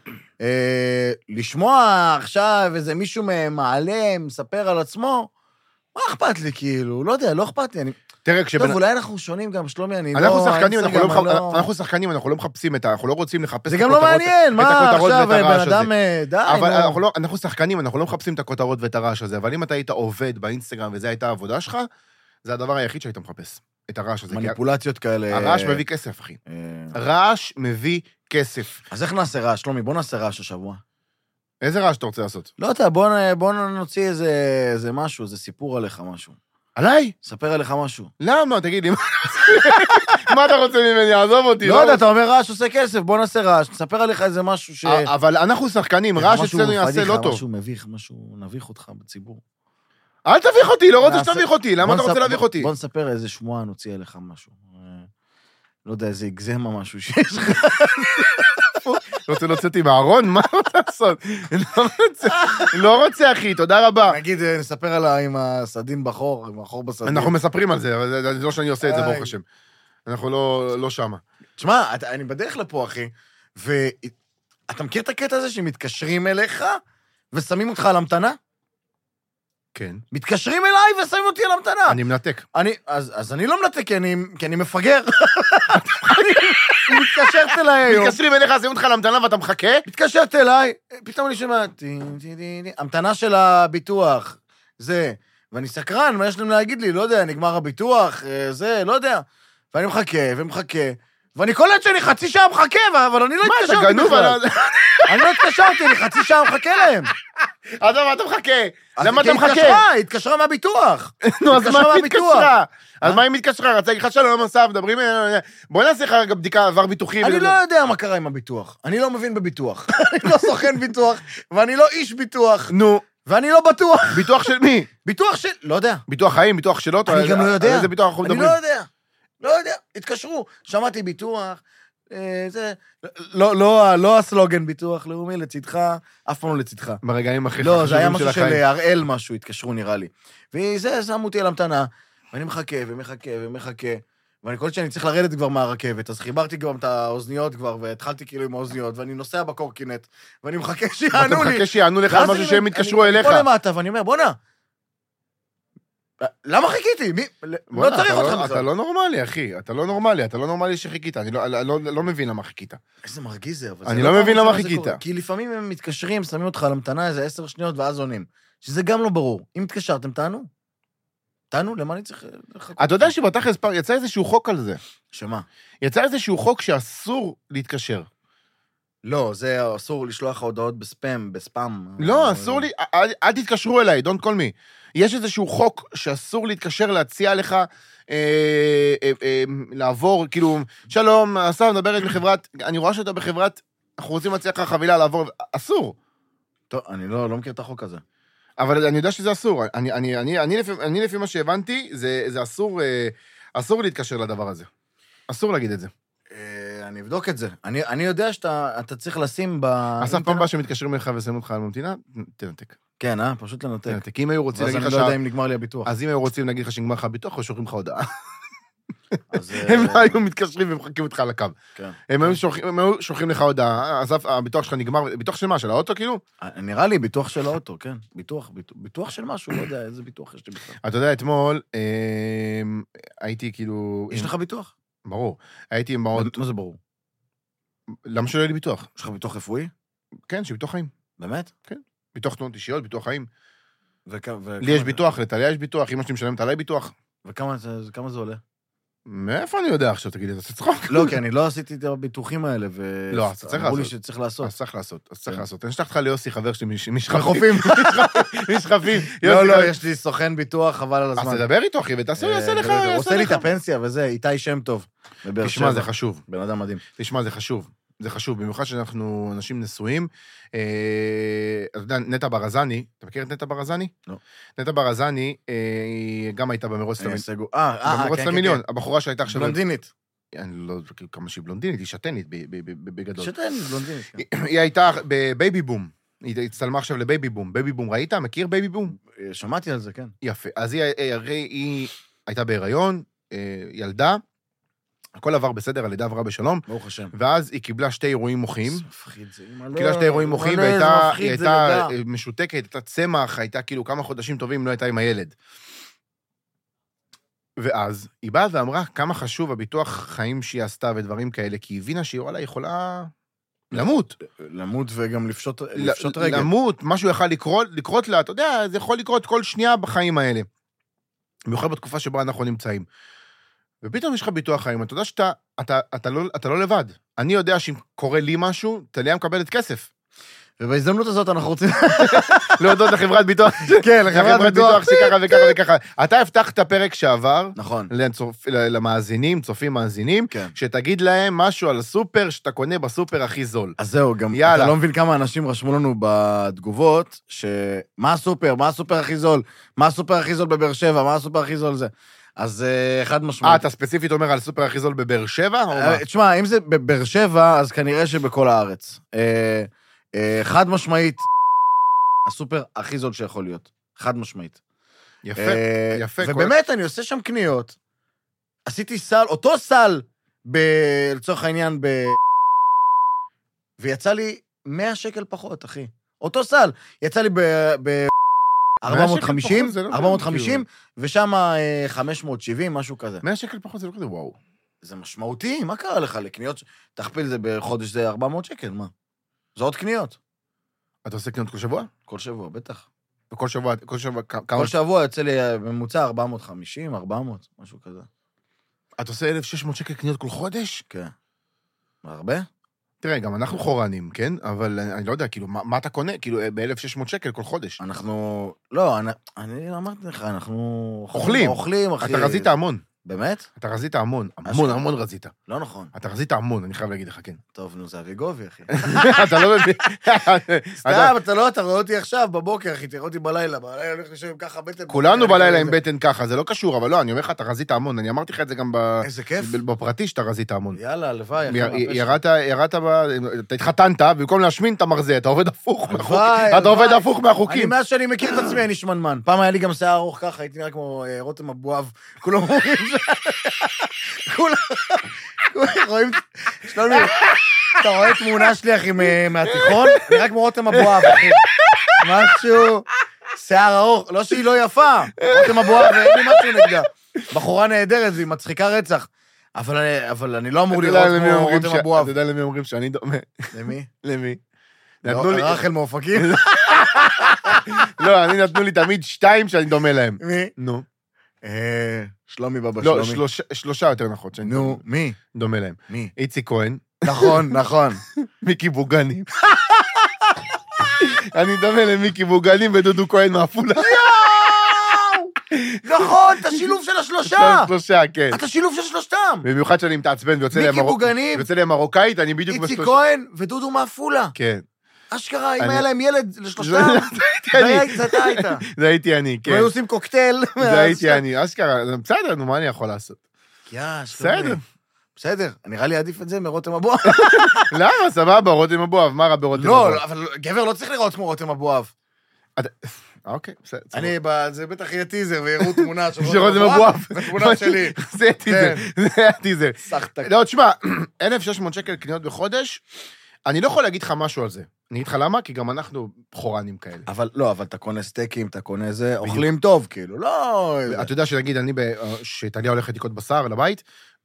לשמוע עכשיו איזה מישהו מעלה, מספר על עצמו, מה אכפת לי, כאילו? לא יודע, לא אכפת לי, טוב, אולי אנחנו שונים גם, שלומי, אני לא... אנחנו שחקנים, אנחנו לא מחפשים אנחנו לא רוצים לחפש את הכותרות ואת הרעש הזה. זה גם לא מעניין, מה עכשיו, בן אדם, די. אבל אנחנו שחקנים, אנחנו לא מחפשים את הכותרות ואת הרעש הזה, אבל אם אתה היית עובד באינסטגרם וזו הייתה העבודה שלך, זה הדבר היחיד שהיית מחפש, את הרעש הזה. מניפולציות כאלה... הרעש מביא כסף, אחי. רעש מביא כסף. אז איך נעשה רעש, שלומי? בוא נעשה רעש השבוע. איזה רעש אתה רוצה לעשות? לא יודע, בוא נוציא איזה משהו, איזה סיפור עליך משהו. עליי? ספר עליך משהו. למה? תגיד לי, מה אתה רוצה ממני? עזוב אותי. לא יודע, אתה אומר רעש עושה כסף, בוא נעשה רעש, נספר עליך איזה משהו ש... אבל אנחנו שחקנים, רעש אצלנו יעשה לא טוב. משהו מביך, משהו נביך אותך בציבור. אל תביך אותי, לא רוצה שתביך אותי, למה אתה רוצה להביך אותי? בוא נספר איזה שמועה, נוציא עליך משהו. לא יודע, איזה אגזמה משהו שיש לך. רוצה לצאתי מהארון? מה רוצה לעשות? לא רוצה, אחי, תודה רבה. נגיד, נספר עם הסדין בחור, עם החור בסדין. אנחנו מספרים על זה, אבל זה לא שאני עושה את זה, ברוך השם. אנחנו לא שמה. תשמע, אני בדרך לפה, אחי, ואתה מכיר את הקטע הזה שמתקשרים אליך ושמים אותך על המתנה? כן. מתקשרים אליי ושמים אותי על המתנה. אני מנתק. אז אני לא מנתק, כי אני מפגר. היא מתקשרת אליי היום. מתקשרים אליך, שמים אותך על המתנה ואתה מחכה? מתקשרת אליי, פתאום אני שומע, המתנה של הביטוח, זה, ואני סקרן, מה יש להם להגיד לי? לא יודע, נגמר הביטוח, זה, לא יודע. ואני מחכה ומחכה, ואני קולט שאני חצי שעה מחכה, אבל אני לא התקשרתי בכלל. מה, אתה גנוב? אני לא התקשרתי, אני חצי שעה מחכה להם. אז למה אתה מחכה? למה אתה מחכה? היא התקשרה מהביטוח. נו, אז מה היא מהביטוח. התקשרה? אז מה היא מתקשרה? רצה להגיד לך שלום, אסף, מדברים... בוא נעשה לך רגע בדיקה עבר ביטוחי. אני לא יודע מה קרה עם הביטוח. אני לא מבין בביטוח. אני לא סוכן ביטוח, ואני לא איש ביטוח, נו, ואני לא בטוח. ביטוח של מי? ביטוח של... לא יודע. ביטוח חיים, ביטוח של אוטו? אני גם לא יודע. על איזה ביטוח אנחנו אני מדברים? לא יודע. לא יודע. התקשרו. שמעתי ביטוח, זה... לא הסלוגן ביטוח לאומי לצדך, אף פעם לא לצדך. ברגעים הכי לא, זה היה חשובים של משהו של החיים. הראל משהו, התקשרו נראה לי. וזה, שמו אותי על המתנה, ואני מחכה ומחכה ומחכה, ואני קולט שאני צריך לרדת כבר מהרכבת, אז חיברתי גם את האוזניות כבר, והתחלתי כאילו עם האוזניות, ואני נוסע בקורקינט, ואני מחכה שיענו אתה לי. מחכה שיענו לך על משהו שהם יתקשרו אליך. אני פה למטה, ואני אומר, בוא'נה, למה חיכיתי? לא צריך אותך בכלל. אתה לא נורמלי, אחי. אתה לא נורמלי שחיכית. אני לא מבין למה חיכית. איזה מרגיז זה, אבל... אני לא מבין למה חיכית. כי לפעמים הם מתקשרים, שמים אותך על המתנה איזה 10 שניות, ואז עונים. שזה גם לא ברור. אם התקשרתם, תענו. תענו, למה אני צריך לחכות? אתה יודע שבתכלס יצא איזשהו חוק על זה. שמה? יצא איזשהו חוק שאסור להתקשר. לא, זה אסור לשלוח הודעות בספאם. לא, אסור לי, אל תתקשרו אליי, don't call me. יש איזשהו חוק שאסור להתקשר, להציע לך, לעבור, כאילו, שלום, אסף, מדברת מחברת, אני רואה שאתה בחברת, אנחנו רוצים להציע לך חבילה לעבור, אסור. טוב, אני לא מכיר את החוק הזה. אבל אני יודע שזה אסור. אני לפי מה שהבנתי, זה אסור להתקשר לדבר הזה. אסור להגיד את זה. אני אבדוק את זה. אני יודע שאתה צריך לשים אסף, פעם הבא שמתקשרים לך ושמים אותך על ממתינה, תנתק. כן, פשוט לנתק. תנתק. אם היו רוצים ואז להגיד אני לך לא יודע אם נגמר לי הביטוח. אז אם היו רוצים להגיד לך שנגמר לך הביטוח, או שולחים לך הודעה. אז, הם לא היו מתקשרים ומחכים אותך על הקו. כן. הם היו שולחים לך הודעה, אסף, הביטוח שלך נגמר, ביטוח של מה? של האוטו כאילו? נראה לי ביטוח של האוטו, כן. ביטוח של משהו, לא יודע איזה ביטוח יש לי בכלל. אתה יודע, אתמול הייתי כאילו... יש לך ביטוח? ברור. הייתי מאוד... מה זה ברור? למה שלא יהיה לי ביטוח? יש לך ביטוח רפואי? כן, שביטוח חיים. באמת? ביטוח תנועות אישיות, ביטוח חיים. לי לי יש ביטוח, לטליה יש ביטוח, אמא שלי משלמת עליי ביטוח. וכמה זה עולה? מאיפה אני יודע עכשיו, תגיד, אתה צחוק? לא, כי אני לא עשיתי את הביטוחים האלה, לא, אז אתה צריך אמרו לי לעשות. שצריך לעשות. אז צריך לעשות. אני אשלח לך ליוסי, חבר שלי משכבים. מחופים. משכבים. לא, יש לי סוכן ביטוח, חבל על אז הזמן. תדבר איתו, אחי, ותעשה לך. הוא עושה לי את הפנסיה וזה, איתי שם טוב. תשמע, זה חשוב. בן אדם מדהים. תשמע, זה חשוב. זה חשוב, במיוחד שאנחנו אנשים נשואים. אתה יודע, נטע ברזני, אתה מכיר את נטע ברזני? לא. נטע ברזני, היא גם הייתה במרוץ כן, למיליון. הבחורה שהייתה עכשיו... בלונדינית. אני לא יודע כמה שהיא בלונדינית, היא שתנית בגדול. שתנית, בלונדינית. היא הייתה בבייבי בום. היא הצטלמה עכשיו לבייבי בום. בייבי בום, ראית? מכיר בייבי בום? שמעתי על זה, כן. יפה. אז היא הייתה בהיריון, ילדה, הכל עבר בסדר, הלידה עברה בשלום. ברוך השם. ואז היא קיבלה 2 אירועים מוחיים. מפחיד זה. קיבלה 2 אירועים מוחיים, והיא הייתה משותקת, הייתה צמח, הייתה כאילו כמה חודשים טובים, לא הייתה עם הילד. ואז היא באה ואמרה כמה חשוב הביטוח חיים שהיא עשתה ודברים כאלה, כי היא הבינה שהיא אולי יכולה למות. למות וגם לפשוט רגל. למות, משהו יכול לקרות לה, אתה יודע, זה יכול לקרות כל שנייה בחיים האלה. במיוחד בתקופה שבה אנחנו נמצאים. ופתאום יש לך ביטוח חיים, אתה יודע שאתה לא לבד. אני יודע שאם קורה לי משהו, טליה מקבלת כסף. ובהזדמנות הזאת אנחנו רוצים... להודות לחברת ביטוח. כן, לחברת ביטוח. שככה וככה וככה. אתה הבטחת פרק שעבר, נכון. למאזינים, צופים מאזינים, שתגיד להם משהו על הסופר, שאתה קונה בסופר הכי זול. אז זהו, גם אתה לא מבין כמה אנשים רשמו לנו בתגובות, מה הסופר, מה הסופר הכי זול, מה הסופר הכי זול בבאר שבע, מה הסופר הכי זול זה. אז חד משמעית. אתה ספציפית אומר על סופר הכי זול בבאר שבע? תשמע, אם זה בבאר שבע, אז כנראה שבכל הארץ. חד משמעית, הסופר הכי זול שיכול להיות. חד משמעית. יפה, יפה. ובאמת, אני עושה שם קניות. עשיתי סל, אותו סל, לצורך העניין, ויצא לי 100 שקל פחות, אחי. אותו סל. יצא לי ב 450, ושם 570, משהו כזה. 100 שקל פחות זה לא כזה, וואו. זה משמעותי, מה קרה לך לקניות? תכפיל זה בחודש, זה 400 שקל, מה? זה עוד קניות. אתה עושה קניות כל שבוע? כל שבוע, בטח. וכל שבוע, כמה... כל שבוע יוצא לי ממוצע 450, 400, משהו כזה. אתה עושה 1,600 שקל קניות כל חודש? כן. הרבה? תראה, גם אנחנו חורנים, כן? אבל אני לא יודע, כאילו, מה אתה קונה? כאילו, ב-1,600 שקל כל חודש. אנחנו... לא, אני אמרתי לך, אנחנו... אוכלים. אוכלים, אחי. אתה רזית המון. באמת? אתה רזית המון. המון רזית. לא נכון. אתה רזית המון, אני חייב להגיד לך, כן. טוב, נו, זה אביגובי, אחי. אתה לא מבין. סתם, אתה רואה אותי עכשיו, בבוקר, אחי, תראה אותי בלילה הולך לשב עם ככה בטן. כולנו בלילה עם בטן ככה, זה לא קשור, אבל לא, אני אומר לך, אתה רזית המון. אני אמרתי לך את זה גם איזה כיף. בפרטי שאתה רזית המון. יאללה, הלוואי. ירדת, אתה התחתנת, במקום להשמין אתה מרזה, אתה עובד הפוך מהחוקים. אתה עובד הפוך אני מהחוקים. מאז שאני מכיר את עצמי, אני שמנמן. פעם היה לי גם שיער ארוך ככה, הייתי נראה כמו רותם אבואב. כולם אומרים כולם רואים, שלומי, אתה רואה תמונה שלי, אחי, מהתיכון? נראה כמו רותם אבואב, אחי. משהו, שיער ארוך, לא שהיא לא יפה, רותם אבואב, אין לי משהו נגדה. בחורה נהדרת, והיא מצחיקה רצח. אבל אני לא אמור לראות כמו רותם אבואב. אתה יודע למי אומרים שאני דומה? למי? למי? רחל מאופקים? לא, נתנו לי תמיד 2 שאני דומה להם. מי? נו. שלומי בבא לא, שלומי. 3 יותר נכון. נו, מי? דומה להם. מי? איציק כהן. נכון. מיקי בוגנים. אני דומה למיקי בוגנים ודודו כהן מעפולה. נכון, אתה שילוב של השלושה. 3, כן. אתה שילוב של שלושתם. במיוחד שאני מתעצבן ויוצא מיקי בוגנים. ויוצא להם מרוקאית, אני בדיוק איציק כהן ודודו מעפולה. כן. אשכרה, אם היה להם ילד לשלושתם, זה היית. זה הייתי אני, כן. היו עושים קוקטייל. זה הייתי אני, אשכרה. בסדר, נו, מה אני יכול לעשות? בסדר. בסדר, נראה לי עדיף את זה מרותם אבואב. למה? סבבה, רותם אבואב, מה רע ברותם אבואב? לא, אבל גבר לא צריך לראות כמו רותם אבואב. אוקיי, בסדר. זה בטח יהיה טיזר, ויראו תמונה של רותם אבואב. ותמונה שלי. זה טיזר, זה הטיזר. סחטק. לא, תשמע, 1,600 שקל קניות בחודש, אני לא יכול להגיד לך משהו על זה. אני אגיד לך למה? כי גם אנחנו חורנים כאלה. אבל לא, אבל אתה קונה סטייקים, אתה קונה זה, אוכלים טוב, כאילו, לא... אתה יודע שנגיד, שטליה הולכת לקנות בשר לבית,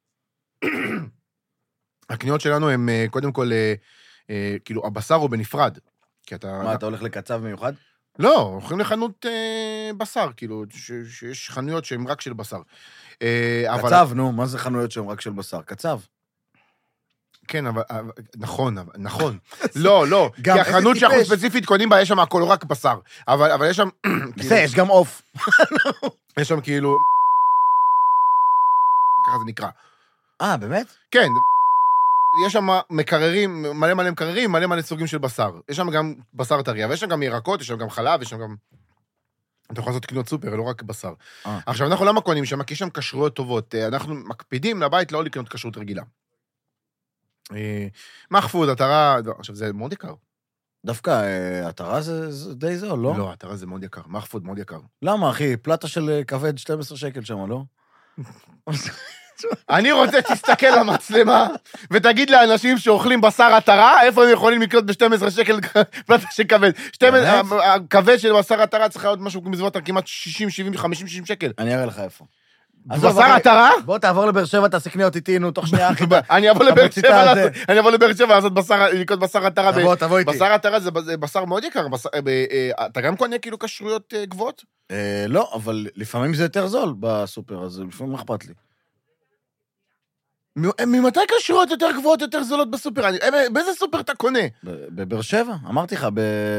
הקניות שלנו הם קודם כל, כאילו, הבשר הוא בנפרד. מה, אתה הולך לקצב מיוחד? לא, הולכים לחנות בשר, כאילו, שיש חנויות שהן רק של בשר. קצב, נו, מה זה חנויות שהן רק של בשר? קצב. כן, אבל, נכון. לא, כי החנות שאנחנו ספציפית קונים בה, יש שם הכל רק בשר. אבל יש שם... בסדר, יש גם עוף. יש שם כאילו... ככה זה נקרא. באמת? כן, יש שם מקררים, מלא מקררים, מלא סוגים של בשר. יש שם גם בשר טרי, ויש שם גם ירקות, יש שם גם חלב, יש שם גם... אתה יכול לעשות קנות סופר, לא רק בשר. עכשיו, אנחנו למה קונים שם? כי יש שם כשרויות טובות. אנחנו מקפידים לבית לא לקנות כשרות רגילה. מחפוד, עטרה, עכשיו זה מאוד יקר. דווקא עטרה זה די זול, לא? לא, עטרה זה מאוד יקר, מחפוד מאוד יקר. למה, אחי? פלטה של כבד 12 שקל שם, לא? אני רוצה שתסתכל למצלמה, ותגיד לאנשים שאוכלים בשר עטרה, איפה הם יכולים לקנות ב-12 שקל פלטה של כבד. הכבד של בשר עטרה צריך להיות משהו בסביבות כמעט 60, 70, 50, 60 שקל. אני אראה לך איפה. בשר עטרה? בוא תעבור לבאר שבע, תעשה קניות איתי, נו, תוך שנייה, אחי. אני אבוא לבאר שבע לעשות לקנות בשר עטרה. תבוא איתי. בשר עטרה זה בשר מאוד יקר. אתה גם קונה כאילו כשרויות גבוהות? לא, אבל לפעמים זה יותר זול בסופר, אז לפעמים מה אכפת לי. ממתי כשרויות יותר גבוהות, יותר זולות בסופר? באיזה סופר אתה קונה? בבאר שבע, אמרתי לך,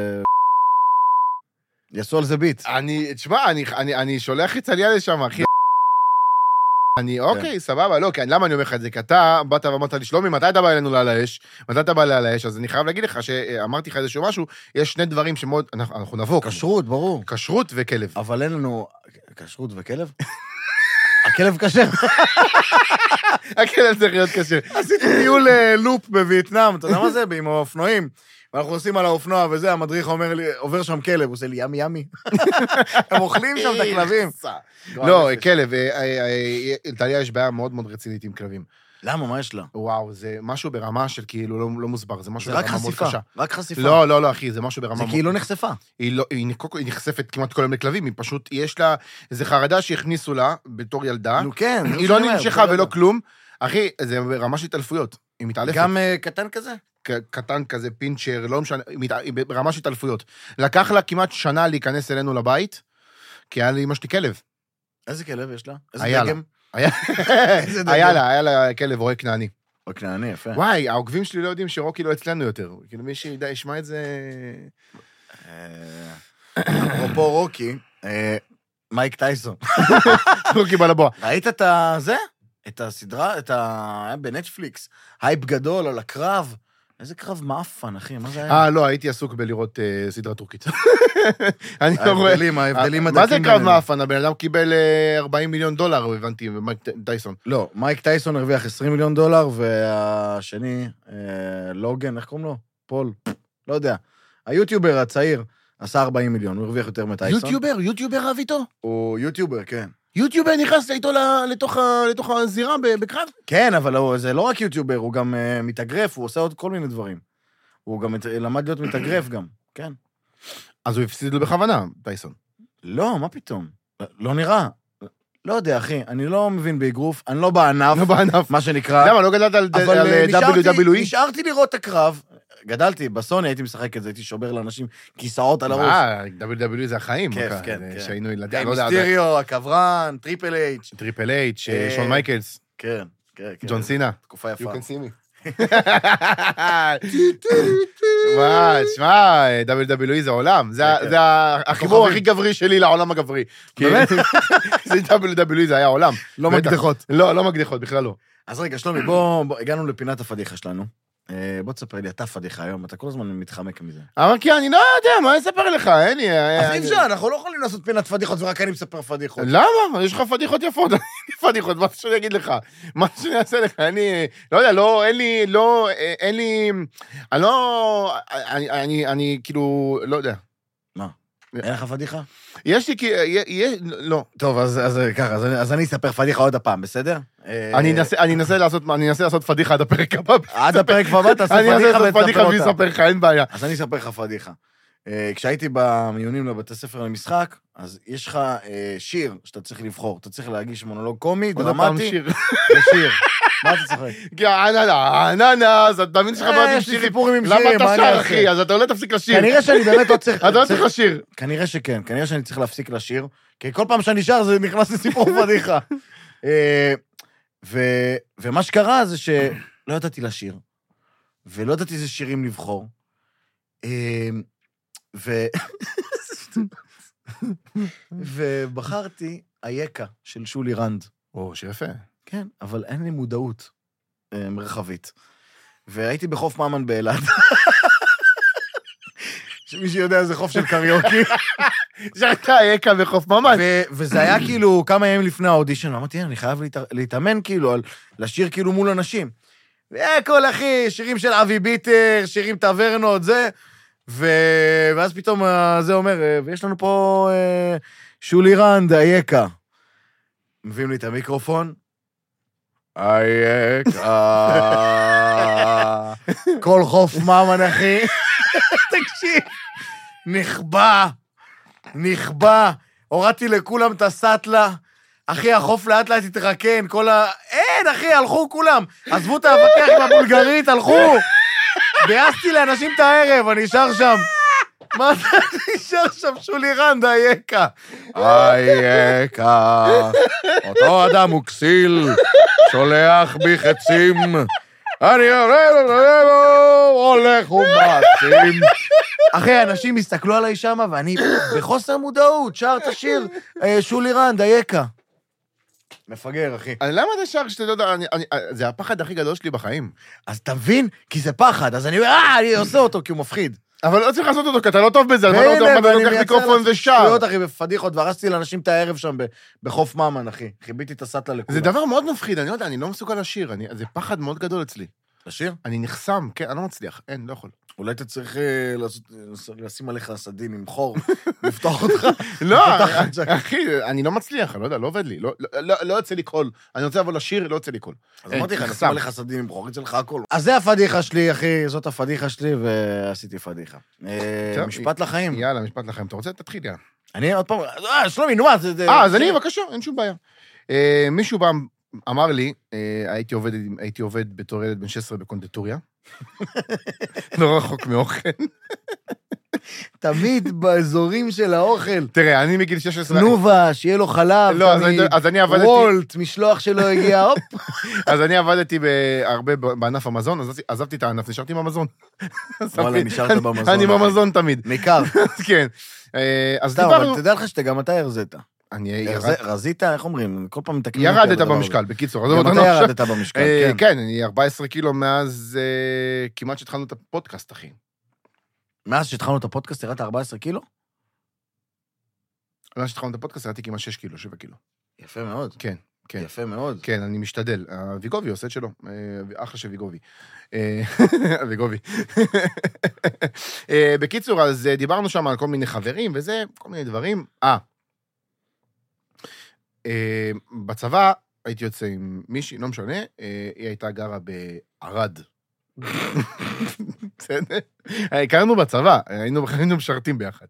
יעשו על זה ביט. תשמע, אני שולח צליה לשם, אחי. אוקיי, סבבה, לא, למה אני אומר לך את זה? כי אתה באת ואמרת לי, שלומי, מתי אתה בא אלינו לעל האש? מתי אתה בא לעל האש? אז אני חייב להגיד לך שאמרתי לך איזשהו משהו, יש 2 דברים שמאוד, אנחנו נבוא. כשרות, ברור. כשרות וכלב. אבל אין לנו... כשרות וכלב? הכלב קשר. הכלב צריך להיות קשר. עשיתי טיול לופ בווייטנאם, אתה יודע מה זה? עם האופנועים. ואנחנו עושים על האופנוע וזה, המדריך אומר לי, עובר שם כלב, הוא עושה לי ימי ימי. הם אוכלים שם את הכלבים. לא, כלב, לטליה יש בעיה מאוד מאוד רצינית עם כלבים. למה? מה יש לה? וואו, זה משהו ברמה של כאילו לא מוסבר, זה משהו ברמה מאוד קשה. רק חשיפה. לא, אחי, זה משהו ברמה... זה כאילו נחשפה. היא נחשפת כמעט כל יום לכלבים, היא פשוט, יש לה, זה חרדה שהכניסו לה בתור ילדה. נו כן. היא לא נמשכה ולא כלום. אחי, זה ברמה של התעלפויות. היא מתעלפת. גם קטן כזה? קטן כזה, פינצ'ר, לא משנה, ברמה של התעלפויות. לקח לה כמעט שנה להיכנס אלינו לבית, כי היה לאמא שלי כלב. איזה כלב יש לה? איזה היה דגם? היה לה כלב רואה כנעני. או כנעני, יפה. וואי, העוקבים שלי לא יודעים שרוקי לא אצלנו יותר. כאילו מי שידע, ישמע את זה... אפרופו רוקי, מייק טייסון. רוקי בא לבוא. ראית את זה? את הסדרה, היה בנטפליקס, הייפ גדול על הקרב. איזה קרב מאפן, אחי, מה זה היה? לא, הייתי עסוק בלראות סדרה טורקית. אני לא רואה... ההבדלים הדקים. מה זה קרב מאפן? הבן אדם קיבל $40 מיליון, הבנתי, מייק טייסון. לא, מייק טייסון הרוויח $20 מיליון, והשני, לוגן, איך קוראים לו? פול, לא יודע. היוטיובר הצעיר עשה 40 מיליון, הוא הרוויח יותר מטייסון. יוטיובר אהב איתו? הוא יוטיובר, כן. יוטיובר נכנס איתו לתוך הזירה בקרב? כן, אבל זה לא רק יוטיובר, הוא גם מתאגרף, הוא עושה עוד כל מיני דברים. הוא גם למד להיות מתאגרף גם, כן. אז הוא הפסיד לו בכוונה, טייסון. לא, מה פתאום? לא נראה. לא יודע, אחי, אני לא מבין באגרוף, אני לא בענף, מה שנקרא. למה, לא גדלת על WWE? נשארתי לראות את הקרב, גדלתי, בסוני הייתי משחק את זה, הייתי שובר לאנשים כיסאות על הראש. WWE זה החיים. כיף, כן. שהיינו ילדים. מיסטריו, הקברן, טריפל אייץ'. טריפל אייץ', שון מייקלס. כן. ג'ון סינה. תקופה יפה. You can see me. מה, תשמע, WWE זה עולם. זה החיבור הכי גברי שלי לעולם הגברי. באמת? זה WWE, זה היה עולם. לא מקדחות. לא מקדחות, בכלל לא. אז רגע, שלומי, בוא, הגענו לפינת הפדיחה שלנו. בוא תספר לי, אתה פדיחה היום, אתה כל הזמן מתחמק מזה. אבל כי אני לא יודע, מה אני אספר לך? אין לי... אז אי אפשר, אנחנו לא יכולים לעשות פינת פדיחות, ורק אני מספר פדיחות. למה? יש לך פדיחות יפות, אין לי פדיחות, מה שאני אגיד לך? מה שאני אעשה לך? אני... לא יודע, לא, אין לי... אני לא... אני כאילו... לא יודע. מה? אין לך פדיחה? יש לי כי... לא. טוב, אז ככה, אז אני אספר פדיחה עוד הפעם, בסדר? אני אנסה לעשות פדיחה עד הפרק הבא. עד הפרק הבא תעשה פדיחה אני אנסה לעשות פדיחה ולספר לך, אין בעיה. אז אני אספר לך פדיחה. כשהייתי במיונים לבתי ספר למשחק, אז יש לך שיר שאתה צריך לבחור. אתה צריך להגיש מונולוג קומי, דרמטי. ושיר. מה אתה צוחק? כי אז אתה מבין שלך בעד עם שירים. סיפורים עם למה שירים, אתה שר, אחי? אז אתה לא תפסיק לשיר. כנראה שאני באמת לא צריך... אתה לא צריך לשיר. כנראה שכן, כנראה שאני צריך להפסיק לשיר, כי כל פעם שאני שר זה נכנס לסיפור פדיחה. ומה שקרה זה שלא ידעתי לשיר, ולא ידעתי איזה שירים לבחור, ובחרתי איקה של שולי רנד. או, שיפה. כן, אבל אין לי מודעות מרחבית. והייתי בחוף מאמן באלעד. שמי שיודע זה חוף של קריוקי. שרקה איקה בחוף מאמן. וזה היה כאילו כמה ימים לפני האודישן, אמרתי, אני חייב להתאמן כאילו, לשיר כאילו מול אנשים. והכל אחי, שירים של אבי ביטר, שירים טברנות, זה. ואז פתאום זה אומר, ויש לנו פה שולי רנד, איקה. מביאים לי את המיקרופון. איקה. כל חוף מאמן, אחי. תקשיב. נכבה. הורדתי לכולם את הסטלה. אחי, החוף לאט לאט התרקן. אין, אחי, הלכו כולם. עזבו את האבטיח בבולגרית, הלכו. ביאסתי לאנשים את הערב, אני נשאר שם. מה אתה נשאר שם, שולי רנד, איקה? איקה, אותו אדם הוא כסיל, שולח בי חצים, אני הולך ומעצים. אחי, אנשים הסתכלו עליי שם, ואני בחוסר מודעות, שר את השיר, שולי רנד, איקה. מפגר, אחי. למה אתה שר שאתה יודע, זה הפחד הכי גדול שלי בחיים. אז תבין, כי זה פחד, אז אני אומר, אני עושה אותו כי הוא מפחיד. אבל לא צריך לעשות אותו, כי אתה לא טוב בזה, אז מה אתה לוקח מיקרופון ושר? שטויות, אחי, בפדיחות, והרסתי לאנשים את הערב שם בחוף מאמן, אחי. חיביתי את הסטלה לכולם. זה דבר מאוד מפחיד, אני לא יודע, אני לא מסוגל לשיר, זה פחד מאוד גדול אצלי. לשיר? אני נחסם, כן, אני לא מצליח, אין, לא יכול. אולי אתה צריך לשים עליך סדין עם חור, לפתוח אותך. לא, אחי, אני לא מצליח, אני לא יודע, לא עובד לי, לא יוצא לי קול. אני רוצה לבוא לשיר, לא יוצא לי קול. אז אמרתי לך, נשים עליך סדין עם חור, יצא לך הכל. אז זה הפדיחה שלי, אחי, זאת הפדיחה שלי, ועשיתי פדיחה. משפט לחיים. יאללה, משפט לחיים. אתה רוצה? תתחיל, יאללה. אני עוד פעם, שלומי, נו מה, זה... אז אני, בבקשה, אין שום בעיה. מישהו פעם אמר לי, הייתי עובד בתור ילד בן 16 בקונדיטוריה, לא רחוק מאוכל. תמיד באזורים של האוכל. תראה, אני מגיל 16... תנובה, שיהיה לו חלב, לא, תמיד. אז אני עבדתי... וולט, משלוח שלא הגיע, הופ. אז אני עבדתי הרבה בענף המזון, אז עזבתי את הענף, נשארתי עם המזון. וואלה, נשארת במזון. אני במזון תמיד. ניכר. כן. אז סתם, דיברנו... אבל תדע לך שגם אתה הרזית. אני רזית, איך אומרים? כל פעם מתקנים. ירדת במשקל, בקיצור. גם אתה ירדת במשקל, כן. כן, אני 14 קילו מאז כמעט שהתחלנו את הפודקאסט, אחי. מאז שהתחלנו את הפודקאסט, ירדת 14 קילו? מאז שהתחלנו את הפודקאסט, ירדתי כמעט 6 קילו, 7 קילו. יפה מאוד. כן, כן. יפה מאוד. כן, אני משתדל. ויגובי עושה את שלו. אחלה של ויגובי. ויגובי. בקיצור, אז דיברנו שם על כל מיני חברים וזה, כל מיני דברים. בצבא הייתי יוצא עם מישהי, לא משנה, היא הייתה גרה בערד. בסדר? הכרנו בצבא, היינו משרתים ביחד.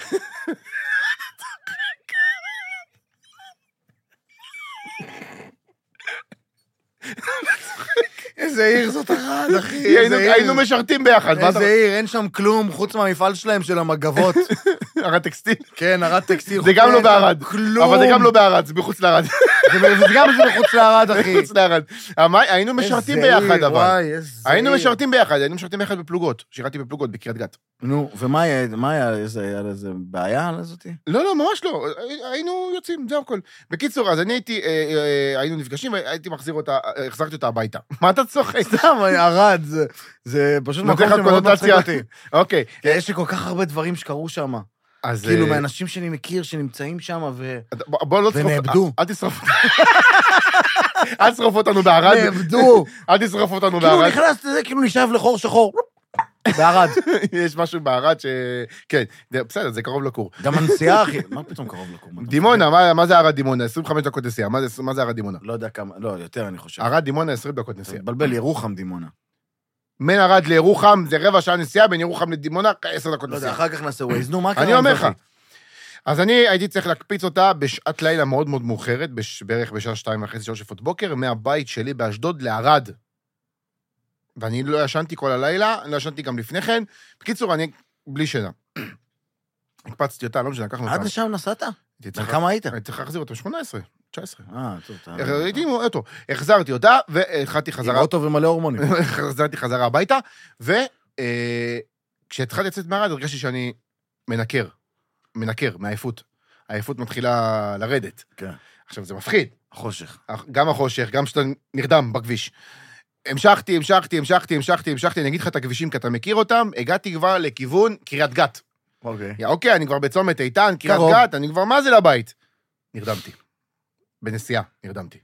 איזה עיר זאת אחת, אחי. היינו משרתים ביחד. איזה עיר, אין שם כלום חוץ מהמפעל שלהם של המגבות. ערד טקסטיל. כן, ערד טקסטיל. זה גם לא בערד. כלום. אבל זה גם לא בערד, זה מחוץ לערד. זה גם מחוץ לערד, אחי. מחוץ לערד. היינו משרתים ביחד, אבל. וואי, איזה היינו עיר. משרתים ביחד בפלוגות. שירתי בפלוגות בקריית גת. נו, ומה היה, איזה בעיה על הזאתי? לא, ממש לא. היינו יוצאים, זה הכל. בקיצור, אז אני היינו נפגשים, והייתי החזרתי אותה הביתה. מה אתה צוחק? סתם, ערד, זה פשוט מקום שמאוד מצחיק אותי. אוקיי. יש לי כל כך הרבה דברים שקרו שם. כאילו, מאנשים שאני מכיר שנמצאים שם בוא לא תשרוף... ונאבדו. אל תשרוף... אל תשרוף אותנו בערד. נאבדו. אל תשרוף אותנו כאילו בערד. נכנס לזה, כאילו נשאב לחור שחור. בערד. יש משהו בערד כן, בסדר, זה קרוב לכור. גם הנסיעה, אחי. מה פתאום קרוב לכור? דימונה, מה זה ערד דימונה? 25 דקות נסיעה. מה זה ערד דימונה? לא יודע כמה, לא, יותר אני חושב. ערד דימונה 20 דקות נסיעה. בלבל, ירוחם דימונה. בין ערד לירוחם זה רבע שעה נסיעה, בין ירוחם לדימונה 10 דקות לא יודע, נסיעה. אחר כך נעשה ווייז. נו, מה קרה? אני אומר לך. אז אני הייתי צריך להקפיץ אותה בשעת לילה מאוד מאוד מאוחרת, בערך בשעה 2:30 3 לפנות בוקר, מהבית שלי באשדוד לערד. ואני לא ישנתי כל הלילה, אני לא ישנתי גם לפני כן. בקיצור, אני בלי שינה. הקפצתי אותה, לא משנה, לקחנו אותה. עד לשם נסעת? כמה היית? הייתי צריך להחזיר אותה, 18, 19. טוב, הייתי עם אוטו. החזרתי אותה, והתחלתי חזרה... עם אוטו ומלא הורמונים. החזרתי חזרה הביתה, וכשהתחלתי לצאת מהרד, הרגשתי שאני מנקר מעייפות. העייפות מתחילה לרדת. כן. עכשיו, זה מפחיד. החושך. גם החושך, גם שאתה נרדם בכביש. המשכתי, אני אגיד לך את הכבישים, כי אתה מכיר אותם, הגעתי כבר לכיוון קריית גת. אוקיי, אני כבר בצומת איתן, קריית גת, אני כבר מה זה לבית? נרדמתי. בנסיעה, נרדמתי.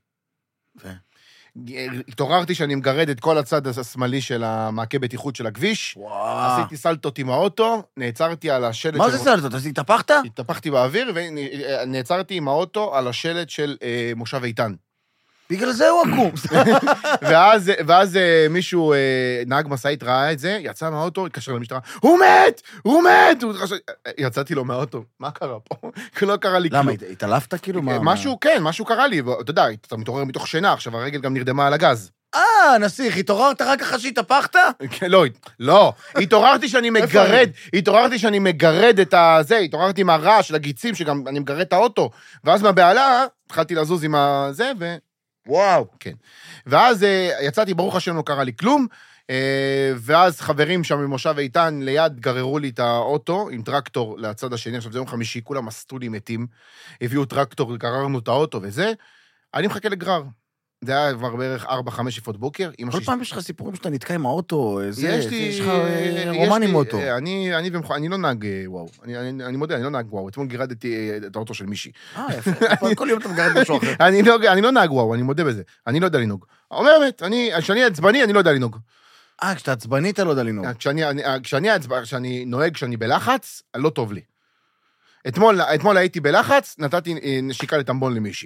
התעוררתי שאני מגרד את כל הצד השמאלי של המעקה בטיחות של הכביש, עשיתי סלטות עם האוטו, נעצרתי על השלט... מה זה סלטות? אז התהפכת? התהפכתי באוויר, ונעצרתי עם האוטו על השלט של מושב איתן. בגלל זה הוא עקום. ואז מישהו, נהג מסעית ראה את זה, יצא מהאוטו, התקשר למשטרה, הוא מת! יצאתי לו מהאוטו, מה קרה פה? לא קרה לי כלום. למה, התעלפת כאילו? משהו קרה לי, אתה יודע, אתה מתעורר מתוך שינה, עכשיו הרגל גם נרדמה על הגז. נסיך, התעוררת רק אחרי שהתהפכת? לא, התעוררתי שאני מגרד את הזה, התעוררתי עם הרעש של הגיצים, שגם אני מגרד את האוטו, ואז מהבעלה, התחלתי לזוז עם הזה, וואו. כן. ואז יצאתי, ברוך השם לא קרה לי כלום, ואז חברים שם ממושב איתן ליד גררו לי את האוטו עם טרקטור לצד השני, עכשיו זה יום חמישי, כולם עשו לי מתים, הביאו טרקטור, גררנו את האוטו וזה, אני מחכה לגרר. זה היה כבר בערך 4-5 לפנות בוקר. כל פעם יש לך סיפורים שאתה נתקע עם האוטו, יש לך רומן עם אוטו. אני לא נהג וואו, אני מודה, אני לא נהג וואו, אתמול גירדתי את האוטו של מישהי. יפה, כל יום אתה מגרד משהו אחר. אני לא נהג וואו, אני מודה בזה, אני לא יודע לנהוג. אומר באמת, כשאני עצבני, אני לא יודע לנהוג. כשאתה עצבני, אתה לא יודע לנהוג. כשאני נוהג, כשאני בלחץ, לא טוב לי. אתמול הייתי בלחץ, נתתי נשיקה לטמבון למישהי.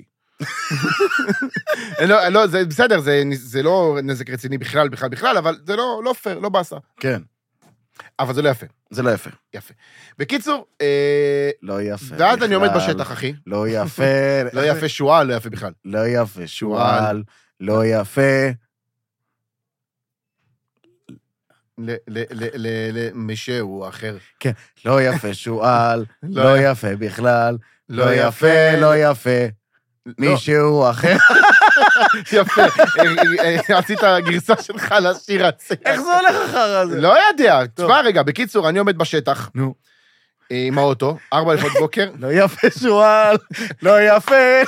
לא, זה בסדר, זה לא נזק רציני בכלל, אבל זה לא פייר, לא באסה. כן. אבל זה לא יפה. זה לא יפה. יפה. בקיצור, לא יפה. ואז אני עומד בשטח, אחי. לא יפה. לא יפה שועל, לא יפה בכלל. לא יפה שועל, לא יפה. למישהו אחר. כן, לא יפה שועל, לא יפה בכלל, לא יפה, לא יפה, מישהו אחר. יפה, עשית גרסה שלך לשיר הזה. איך זה הולך אחר הזה? לא יודע, תשמע רגע, בקיצור, אני עומד בשטח, נו. עם האוטו, 4 לפנות בוקר, לא יפה שועל, לא יפה.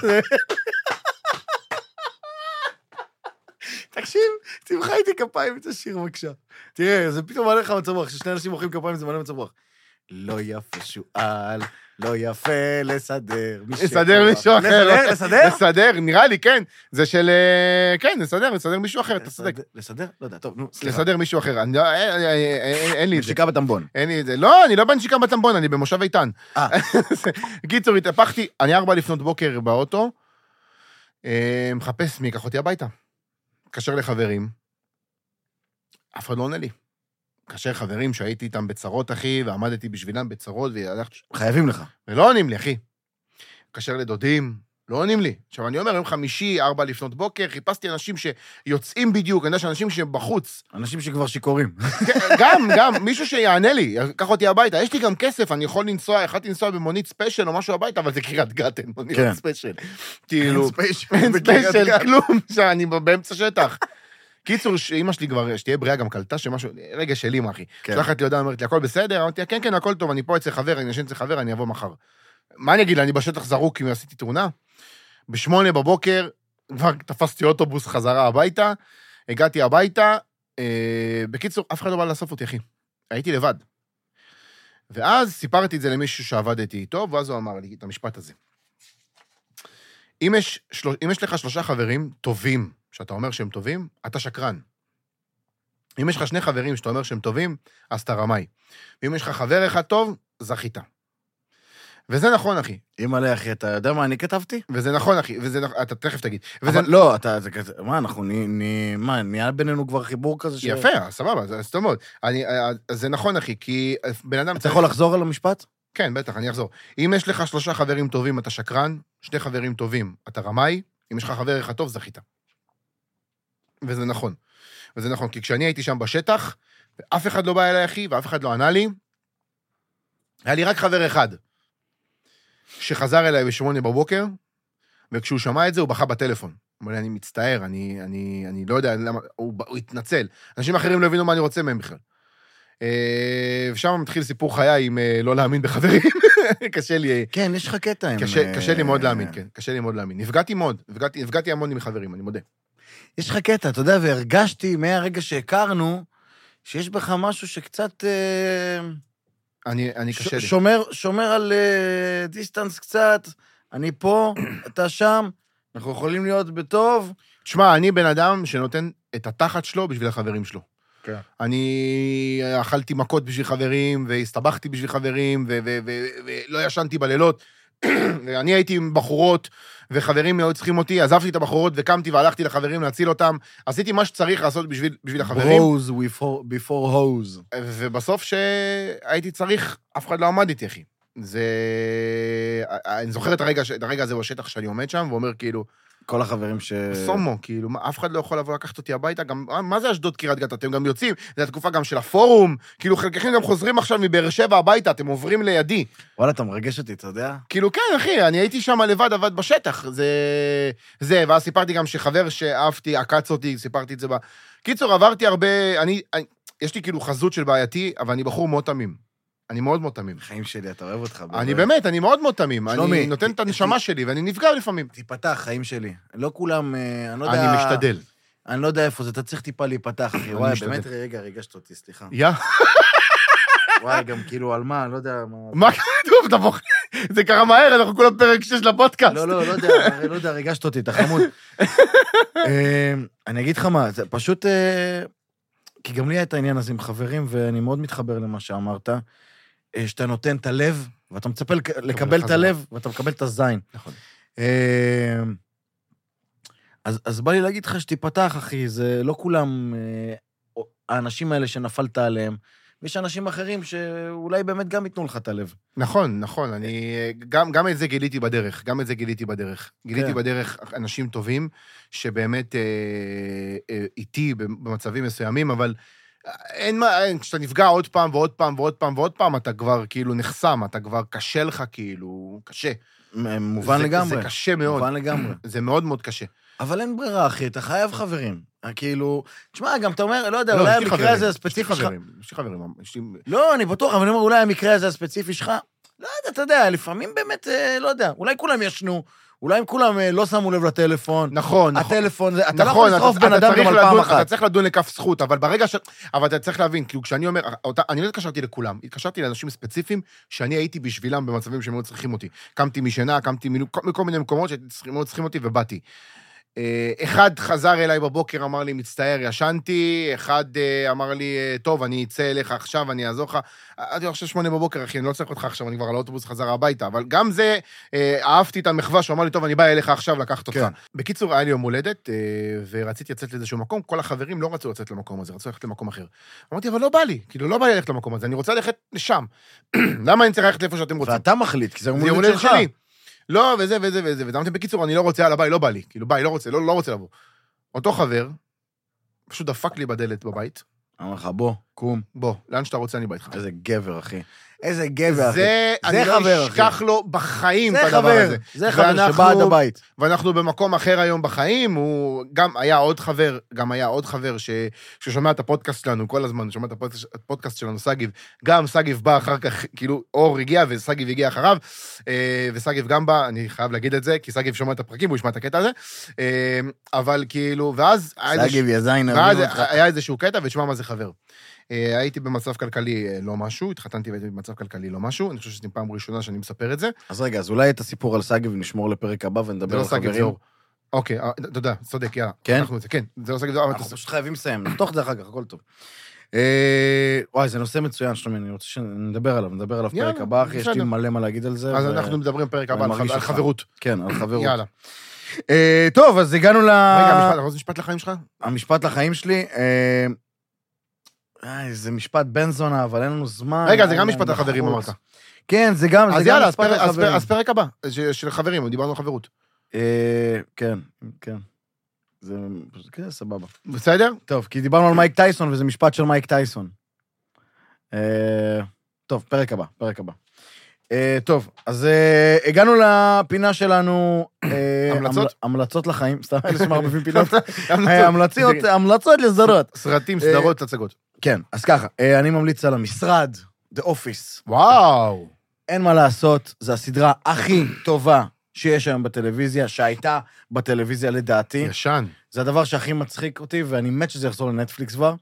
תקשיב, תמחא איתי כפיים את השיר בבקשה. תראה, זה פתאום מעלה לך מצב רוח, כששני אנשים מוחאים כפיים זה מעלה מצב רוח. לא יפה שועל, לא יפה לסדר מישהו אחר. לסדר? לסדר, נראה לי, כן. זה של... כן, לסדר מישהו אחר, אתה צודק. לסדר? לא יודע, טוב, נו, סליחה. לסדר מישהו אחר. אין לי את זה. נשיקה בטמבון. אין לי את זה. לא, אני לא בנשיקה בטמבון, אני במושב איתן. קיצור, התהפכתי, אני 4 לפנות בוקר באוטו, מחפש מי ייקח אותי הביתה. קשר לחברים, אף אחד לא עונה לי. קשר חברים שהייתי איתם בצרות, אחי, ועמדתי בשבילם בצרות, חייבים לך. ולא עונים לי, אחי. קשר לדודים, לא עונים לי. עכשיו, אני אומר, יום חמישי, 4 לפנות בוקר, חיפשתי אנשים שיוצאים בדיוק, אני יודע שאנשים שבחוץ. אנשים שכבר שיכורים. גם, מישהו שיענה לי, קח אותי הביתה. יש לי גם כסף, אני יכול לנסוע, יכולתי לנסוע במונית ספיישל או משהו הביתה, אבל זה קריית גת, אין מונית ספיישל. כאילו, אין ספיישל, כלום, שאני באמצע שטח. קיצור, אמא שלי כבר, שתהיה בריאה גם קלטה, שמשהו, רגע של אמא, אחי. שלחת לי הודעה, אמרת לי, הכל בסדר? אמרתי, כן, הכל טוב, אני פה אצל חבר, אני ישן אצל חבר, אני אבוא מחר. מה אני אגיד לה, אני בשטח זרוק, אם עשיתי תאונה? ב8 בבוקר, כבר תפסתי אוטובוס חזרה הביתה, הגעתי הביתה, בקיצור, אף אחד לא בא לאסוף אותי, אחי. הייתי לבד. ואז סיפרתי את זה למישהו שעבדתי איתו, ואז הוא אמר לי את המשפט הזה. אם יש לך 3 חברים טובים, שאתה אומר שהם טובים, אתה שקרן. אם יש לך 2 חברים שאתה אומר שהם טובים, אז אתה רמאי. ואם יש לך חבר אחד טוב, זכית. וזה נכון, אחי. אימא'לה, אחי, אתה יודע מה אני כתבתי? וזה נכון, אחי, אתה תכף תגיד. אבל לא, מה, אנחנו נהיה בינינו כבר חיבור כזה ש... יפה, סבבה, זה סתומות. זה נכון, אחי, כי בן אדם... אתה יכול לחזור על המשפט? כן, בטח, אני אחזור. אם יש לך 3 חברים טובים, אתה שקרן, 2 חברים טובים, אתה רמאי, אם יש לך חבר אחד טוב, זכית. וזה נכון. וזה נכון, כי כשאני הייתי שם בשטח, ואף אחד לא בא אליי, אחי, ואף אחד לא ענה לי, היה לי רק חבר אחד, שחזר אליי ב8 בבוקר, וכשהוא שמע את זה, הוא בכה בטלפון. הוא אומר לי, אני מצטער, אני לא יודע למה, הוא התנצל. אנשים אחרים לא הבינו מה אני רוצה מהם בכלל. ושם מתחיל סיפור חיי עם לא להאמין בחברים. קשה לי... כן, יש לך קטע עם... קשה לי מאוד להאמין, כן. קשה לי מאוד להאמין. נפגעתי המון עם חברים, אני מודה. יש לך קטע, אתה יודע, והרגשתי מהרגע שהכרנו, שיש בך משהו שקצת... אני קשה לי. שומר על דיסטנס קצת, אני פה, אתה שם, אנחנו יכולים להיות בטוב. תשמע, אני בן אדם שנותן את התחת שלו בשביל החברים שלו. כן. אני אכלתי מכות בשביל חברים, והסתבכתי בשביל חברים, ולא ישנתי בלילות. ואני הייתי עם בחורות, וחברים מאוד צריכים אותי, עזבתי את הבחורות, וקמתי והלכתי לחברים להציל אותם. עשיתי מה שצריך לעשות בשביל החברים. Bros before hoes. ובסוף שהייתי צריך, אף אחד לא עמד איתי, אחי. אני זוכר את הרגע הזה בשטח שאני עומד שם, ואומר כאילו, כל החברים סומו, כאילו, אף אחד לא יכול לבוא לקחת אותי הביתה, גם, מה זה אשדוד קריית גת? אתם גם יוצאים, זו התקופה גם של הפורום, כאילו, חלקכם גם חוזרים עכשיו מבאר שבע הביתה, אתם עוברים לידי. וואלה, אתה מרגש אותי, אתה יודע? כאילו, כן, אחי, אני הייתי שם לבד, עבד בשטח, זה, ואז סיפרתי גם שחבר שאהבתי, עקץ אותי, סיפרתי את זה קיצור, עברתי הרבה, יש לי כאילו חזות של בעייתי, אבל אני בחור מאוד תמים. אני מאוד מאוד תמים. חיים שלי, אתה אוהב אותך. אני באמת, אני מאוד מאוד תמים. אני נותן את הנשמה שלי, ואני נפגע לפעמים. תיפתח, חיים שלי. לא כולם, אני לא יודע... אני משתדל. אני לא יודע איפה זה, אתה צריך טיפה להיפתח, אחי. וואי, באמת, רגע, רגשת אותי, סליחה. וואי, גם כאילו, על מה, אני לא יודע מה... מה כתוב, אתה בוחר? זה קרה מהר, אנחנו כולם פרק 6 לפודקאסט. לא יודע, רגשת אותי, אתה חמוד. אני אגיד לך מה, זה פשוט... כי גם לי היה את העניין הזה עם חברים, ואני מאוד מתחבר למה שאמרת, שאתה נותן את הלב, ואתה מצפה לקבל את הלב, ואתה מקבל את הזין. נכון. אז בא לי להגיד לך שתיפתח, אחי, זה לא כולם האנשים האלה שנפלת עליהם, ויש אנשים אחרים שאולי באמת גם ייתנו לך את הלב. נכון, אני גם את זה גיליתי בדרך, גיליתי בדרך אנשים טובים, שבאמת איתי במצבים מסוימים, אבל אין מה, כשאתה נפגע עוד פעם ועוד פעם ועוד פעם ועוד פעם, אתה כבר כאילו נחסם, אתה כבר קשה לך כאילו, קשה. מובן לגמרי. זה קשה מאוד. מובן לגמרי. זה מאוד מאוד קשה. אבל אין ברירה, אחי, אתה חייב חברים. כאילו, תשמע, גם אתה אומר, לא יודע, אולי המקרה הזה הספציפי שלך... יש לי חברים. לא, אני בטוח, אבל אני אומר, אולי המקרה הזה הספציפי שלך, לא יודע, אתה יודע, לפעמים באמת, לא יודע, אולי כולם ישנו, אולי הם כולם לא שמו לב לטלפון. נכון. הטלפון, אתה לא יכול לשרוף בן אדם גם על פעם אחת. אתה צריך לדון לכף זכות, אבל ברגע ש... אבל אתה צריך להבין, כאילו, כשאני אומר, אני לא התקשרתי לכולם, התקשרתי לאנשים ספציפיים שאני הייתי בשבילם במצבים שהם מאוד צריכים אותי. קמתי משינה, קמתי מכל מיני מקומות שמאוד צריכים אותי ובאתי. אחד חזר אליי בבוקר, אמר לי, מצטער, ישנתי, אחד אמר לי, טוב, אני אצא אליך עכשיו, אני אעזור לך, אני חושב 8 בבוקר, אחי, אני לא צריך אותך עכשיו, אני כבר על האוטובוס חזר הביתה, אבל גם זה, אהבתי את המחווה, שהוא אמר לי, טוב, אני בא אליך עכשיו לקחת אותך. בקיצור, היה לי יום הולדת, ורציתי לצאת לאיזשהו מקום, כל החברים לא רצו לצאת למקום הזה, רצו ללכת למקום אחר. אמרתי, אבל לא בא לי, כאילו, לא בא לי ללכת למקום הזה, אני רוצה ללכת לשם. למה אני צריך ללכת לאיפה שאתם רוצים? ואתה מחליט, כי זה יום הולדת שלי. לא, וזה. ואמרתי, בקיצור, אני לא רוצה, יאללה, ביי, לא בא לי. כאילו, ביי, לא רוצה לבוא. אותו חבר, פשוט דפק לי בדלת בבית. אמר לך, קום. בוא, לאן שאתה רוצה, אני בא איתך. איזה גבר, אחי. איזה גבר, אחי. זה אני לא אשכח לו בחיים את הדבר הזה. זה חבר שבא עד הבית. ואנחנו במקום אחר היום בחיים, הוא גם היה עוד חבר, ששומע את הפודקאסט שלנו כל הזמן, שומע את הפודקאסט שלנו, סגיב. גם סגיב בא אחר כך, כאילו, אור הגיע, וסגיב הגיע אחריו, וסגיב גם בא, אני חייב להגיד את זה, כי סגיב שומע את הפרקים, הוא ישמע את הקטע הזה, אבל כאילו, ואז היה איזשהו קטע, ותשמע מה זה חבר. הייתי במצב כלכלי לא משהו, התחתנתי והייתי במצב כלכלי לא משהו, אני חושב שזו פעם ראשונה שאני מספר את זה. אז רגע, אז אולי את הסיפור על סגיב ונשמור לפרק הבא ונדבר על חברים. אוקיי, תודה, צודק, יאללה. כן? כן, זה לא סגיב. אנחנו פשוט חייבים לסיים, נחתוך את זה אחר כך, הכל טוב. וואי, זה נושא מצוין, שלומי, אני רוצה שנדבר עליו פרק הבא, אחי, יש לי מלא מה להגיד על זה. אז אנחנו מדברים פרק הבא על חברות. כן, על חברות. יאללה. טוב, אז הגענו רגע, משפט לחיים שלך? המשפט לחיים שלי, זה משפט בן זונה, אבל אין לנו זמן. רגע, זה גם משפט החברים, אמרת. כן, זה גם אז יאללה, אז פרק הבא, של חברים, דיברנו על חברות. כן. זה סבבה. בסדר? טוב, כי דיברנו על מייק טייסון, וזה משפט של מייק טייסון. טוב, פרק הבא. טוב, אז הגענו לפינה שלנו, המלצות לחיים, סתם אלה שמערבבים פינות, המלצות לסדרות. סרטים, סדרות, הצגות. כן, אז ככה, אני ממליץ על המשרד, The Office. וואו. אין מה לעשות, זו הסדרה הכי טובה שיש היום בטלוויזיה, שהייתה בטלוויזיה לדעתי. ישן. זה הדבר שהכי מצחיק אותי, ואני מת שזה יחזור לנטפליקס כבר.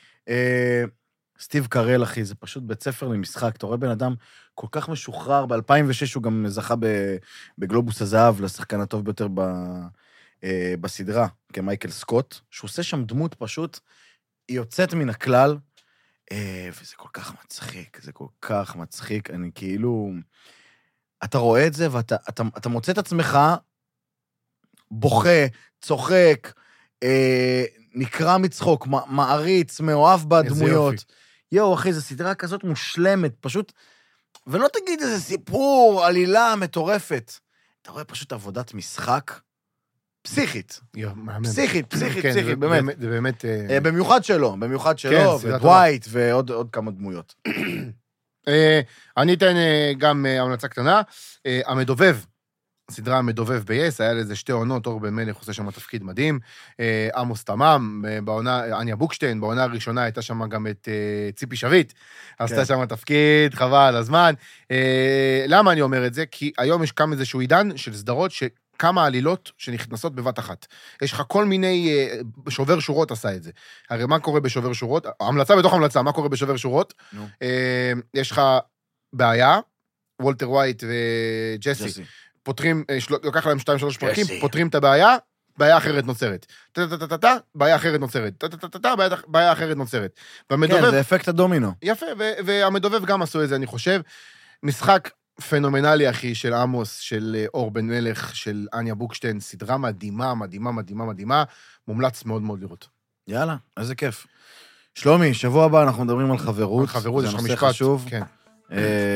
סטיב קרל, אחי, זה פשוט בית ספר למשחק. אתה רואה בן אדם כל כך משוחרר, ב-2006 הוא גם זכה בגלובוס הזהב, לשחקן הטוב ביותר בסדרה, כמייקל סקוט, שהוא עושה שם דמות פשוט, היא יוצאת מן הכלל, וזה כל כך מצחיק, אני כאילו, אתה רואה את זה, ואתה מוצא את עצמך, בוכה, צוחק, נקרא מצחוק, מעריץ, מאוהב בדמויות. יואו, אחי, זו סדרה כזאת מושלמת, פשוט, ולא תגיד איזה סיפור, עלילה מטורפת. אתה רואה פשוט עבודת משחק פסיכית. פסיכית, באמת. זה באמת... במיוחד שלו, ודווייט ועוד כמה דמויות. אני אתן גם המלצה קטנה. המדובב. סדרה המדובב ב-yes, היה לזה 2 עונות, אור בן מלך עושה שם תפקיד מדהים, עמוס תמם, אניה בוקשטיין, בעונה הראשונה הייתה שם גם את ציפי שביט, עשתה שם תפקיד, חבל הזמן. למה אני אומר את זה? כי היום יש כמה איזשהו עידן של סדרות כמה עלילות שנכנסות בבת אחת. יש לך כל מיני, שובר שורות עשה את זה. הרי מה קורה בשובר שורות? המלצה בתוך המלצה, מה קורה בשובר שורות? יש לך בעיה, וולטר ווייט וג'סי. פותרים, לוקח להם 2-3 פרקים, פותרים את הבעיה, בעיה אחרת נוצרת. בעיה אחרת נוצרת. בעיה אחרת נוצרת. כן, זה אפקט הדומינו. יפה, והמדובב גם עשו את זה, אני חושב. משחק פנומנלי, אחי, של עמוס, של אור בן מלך, של אניה בוקשטיין, סדרה מדהימה, מומלץ מאוד מאוד לראות. יאללה, איזה כיף. שלומי, שבוע הבא אנחנו מדברים על חברות. על חברות, יש לך משפט. חשוב. כן.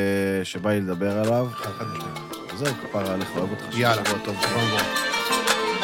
שבא לי לדבר עליו. זה כפרה עליך, אוהב אותך. יאללה. שבוע טוב.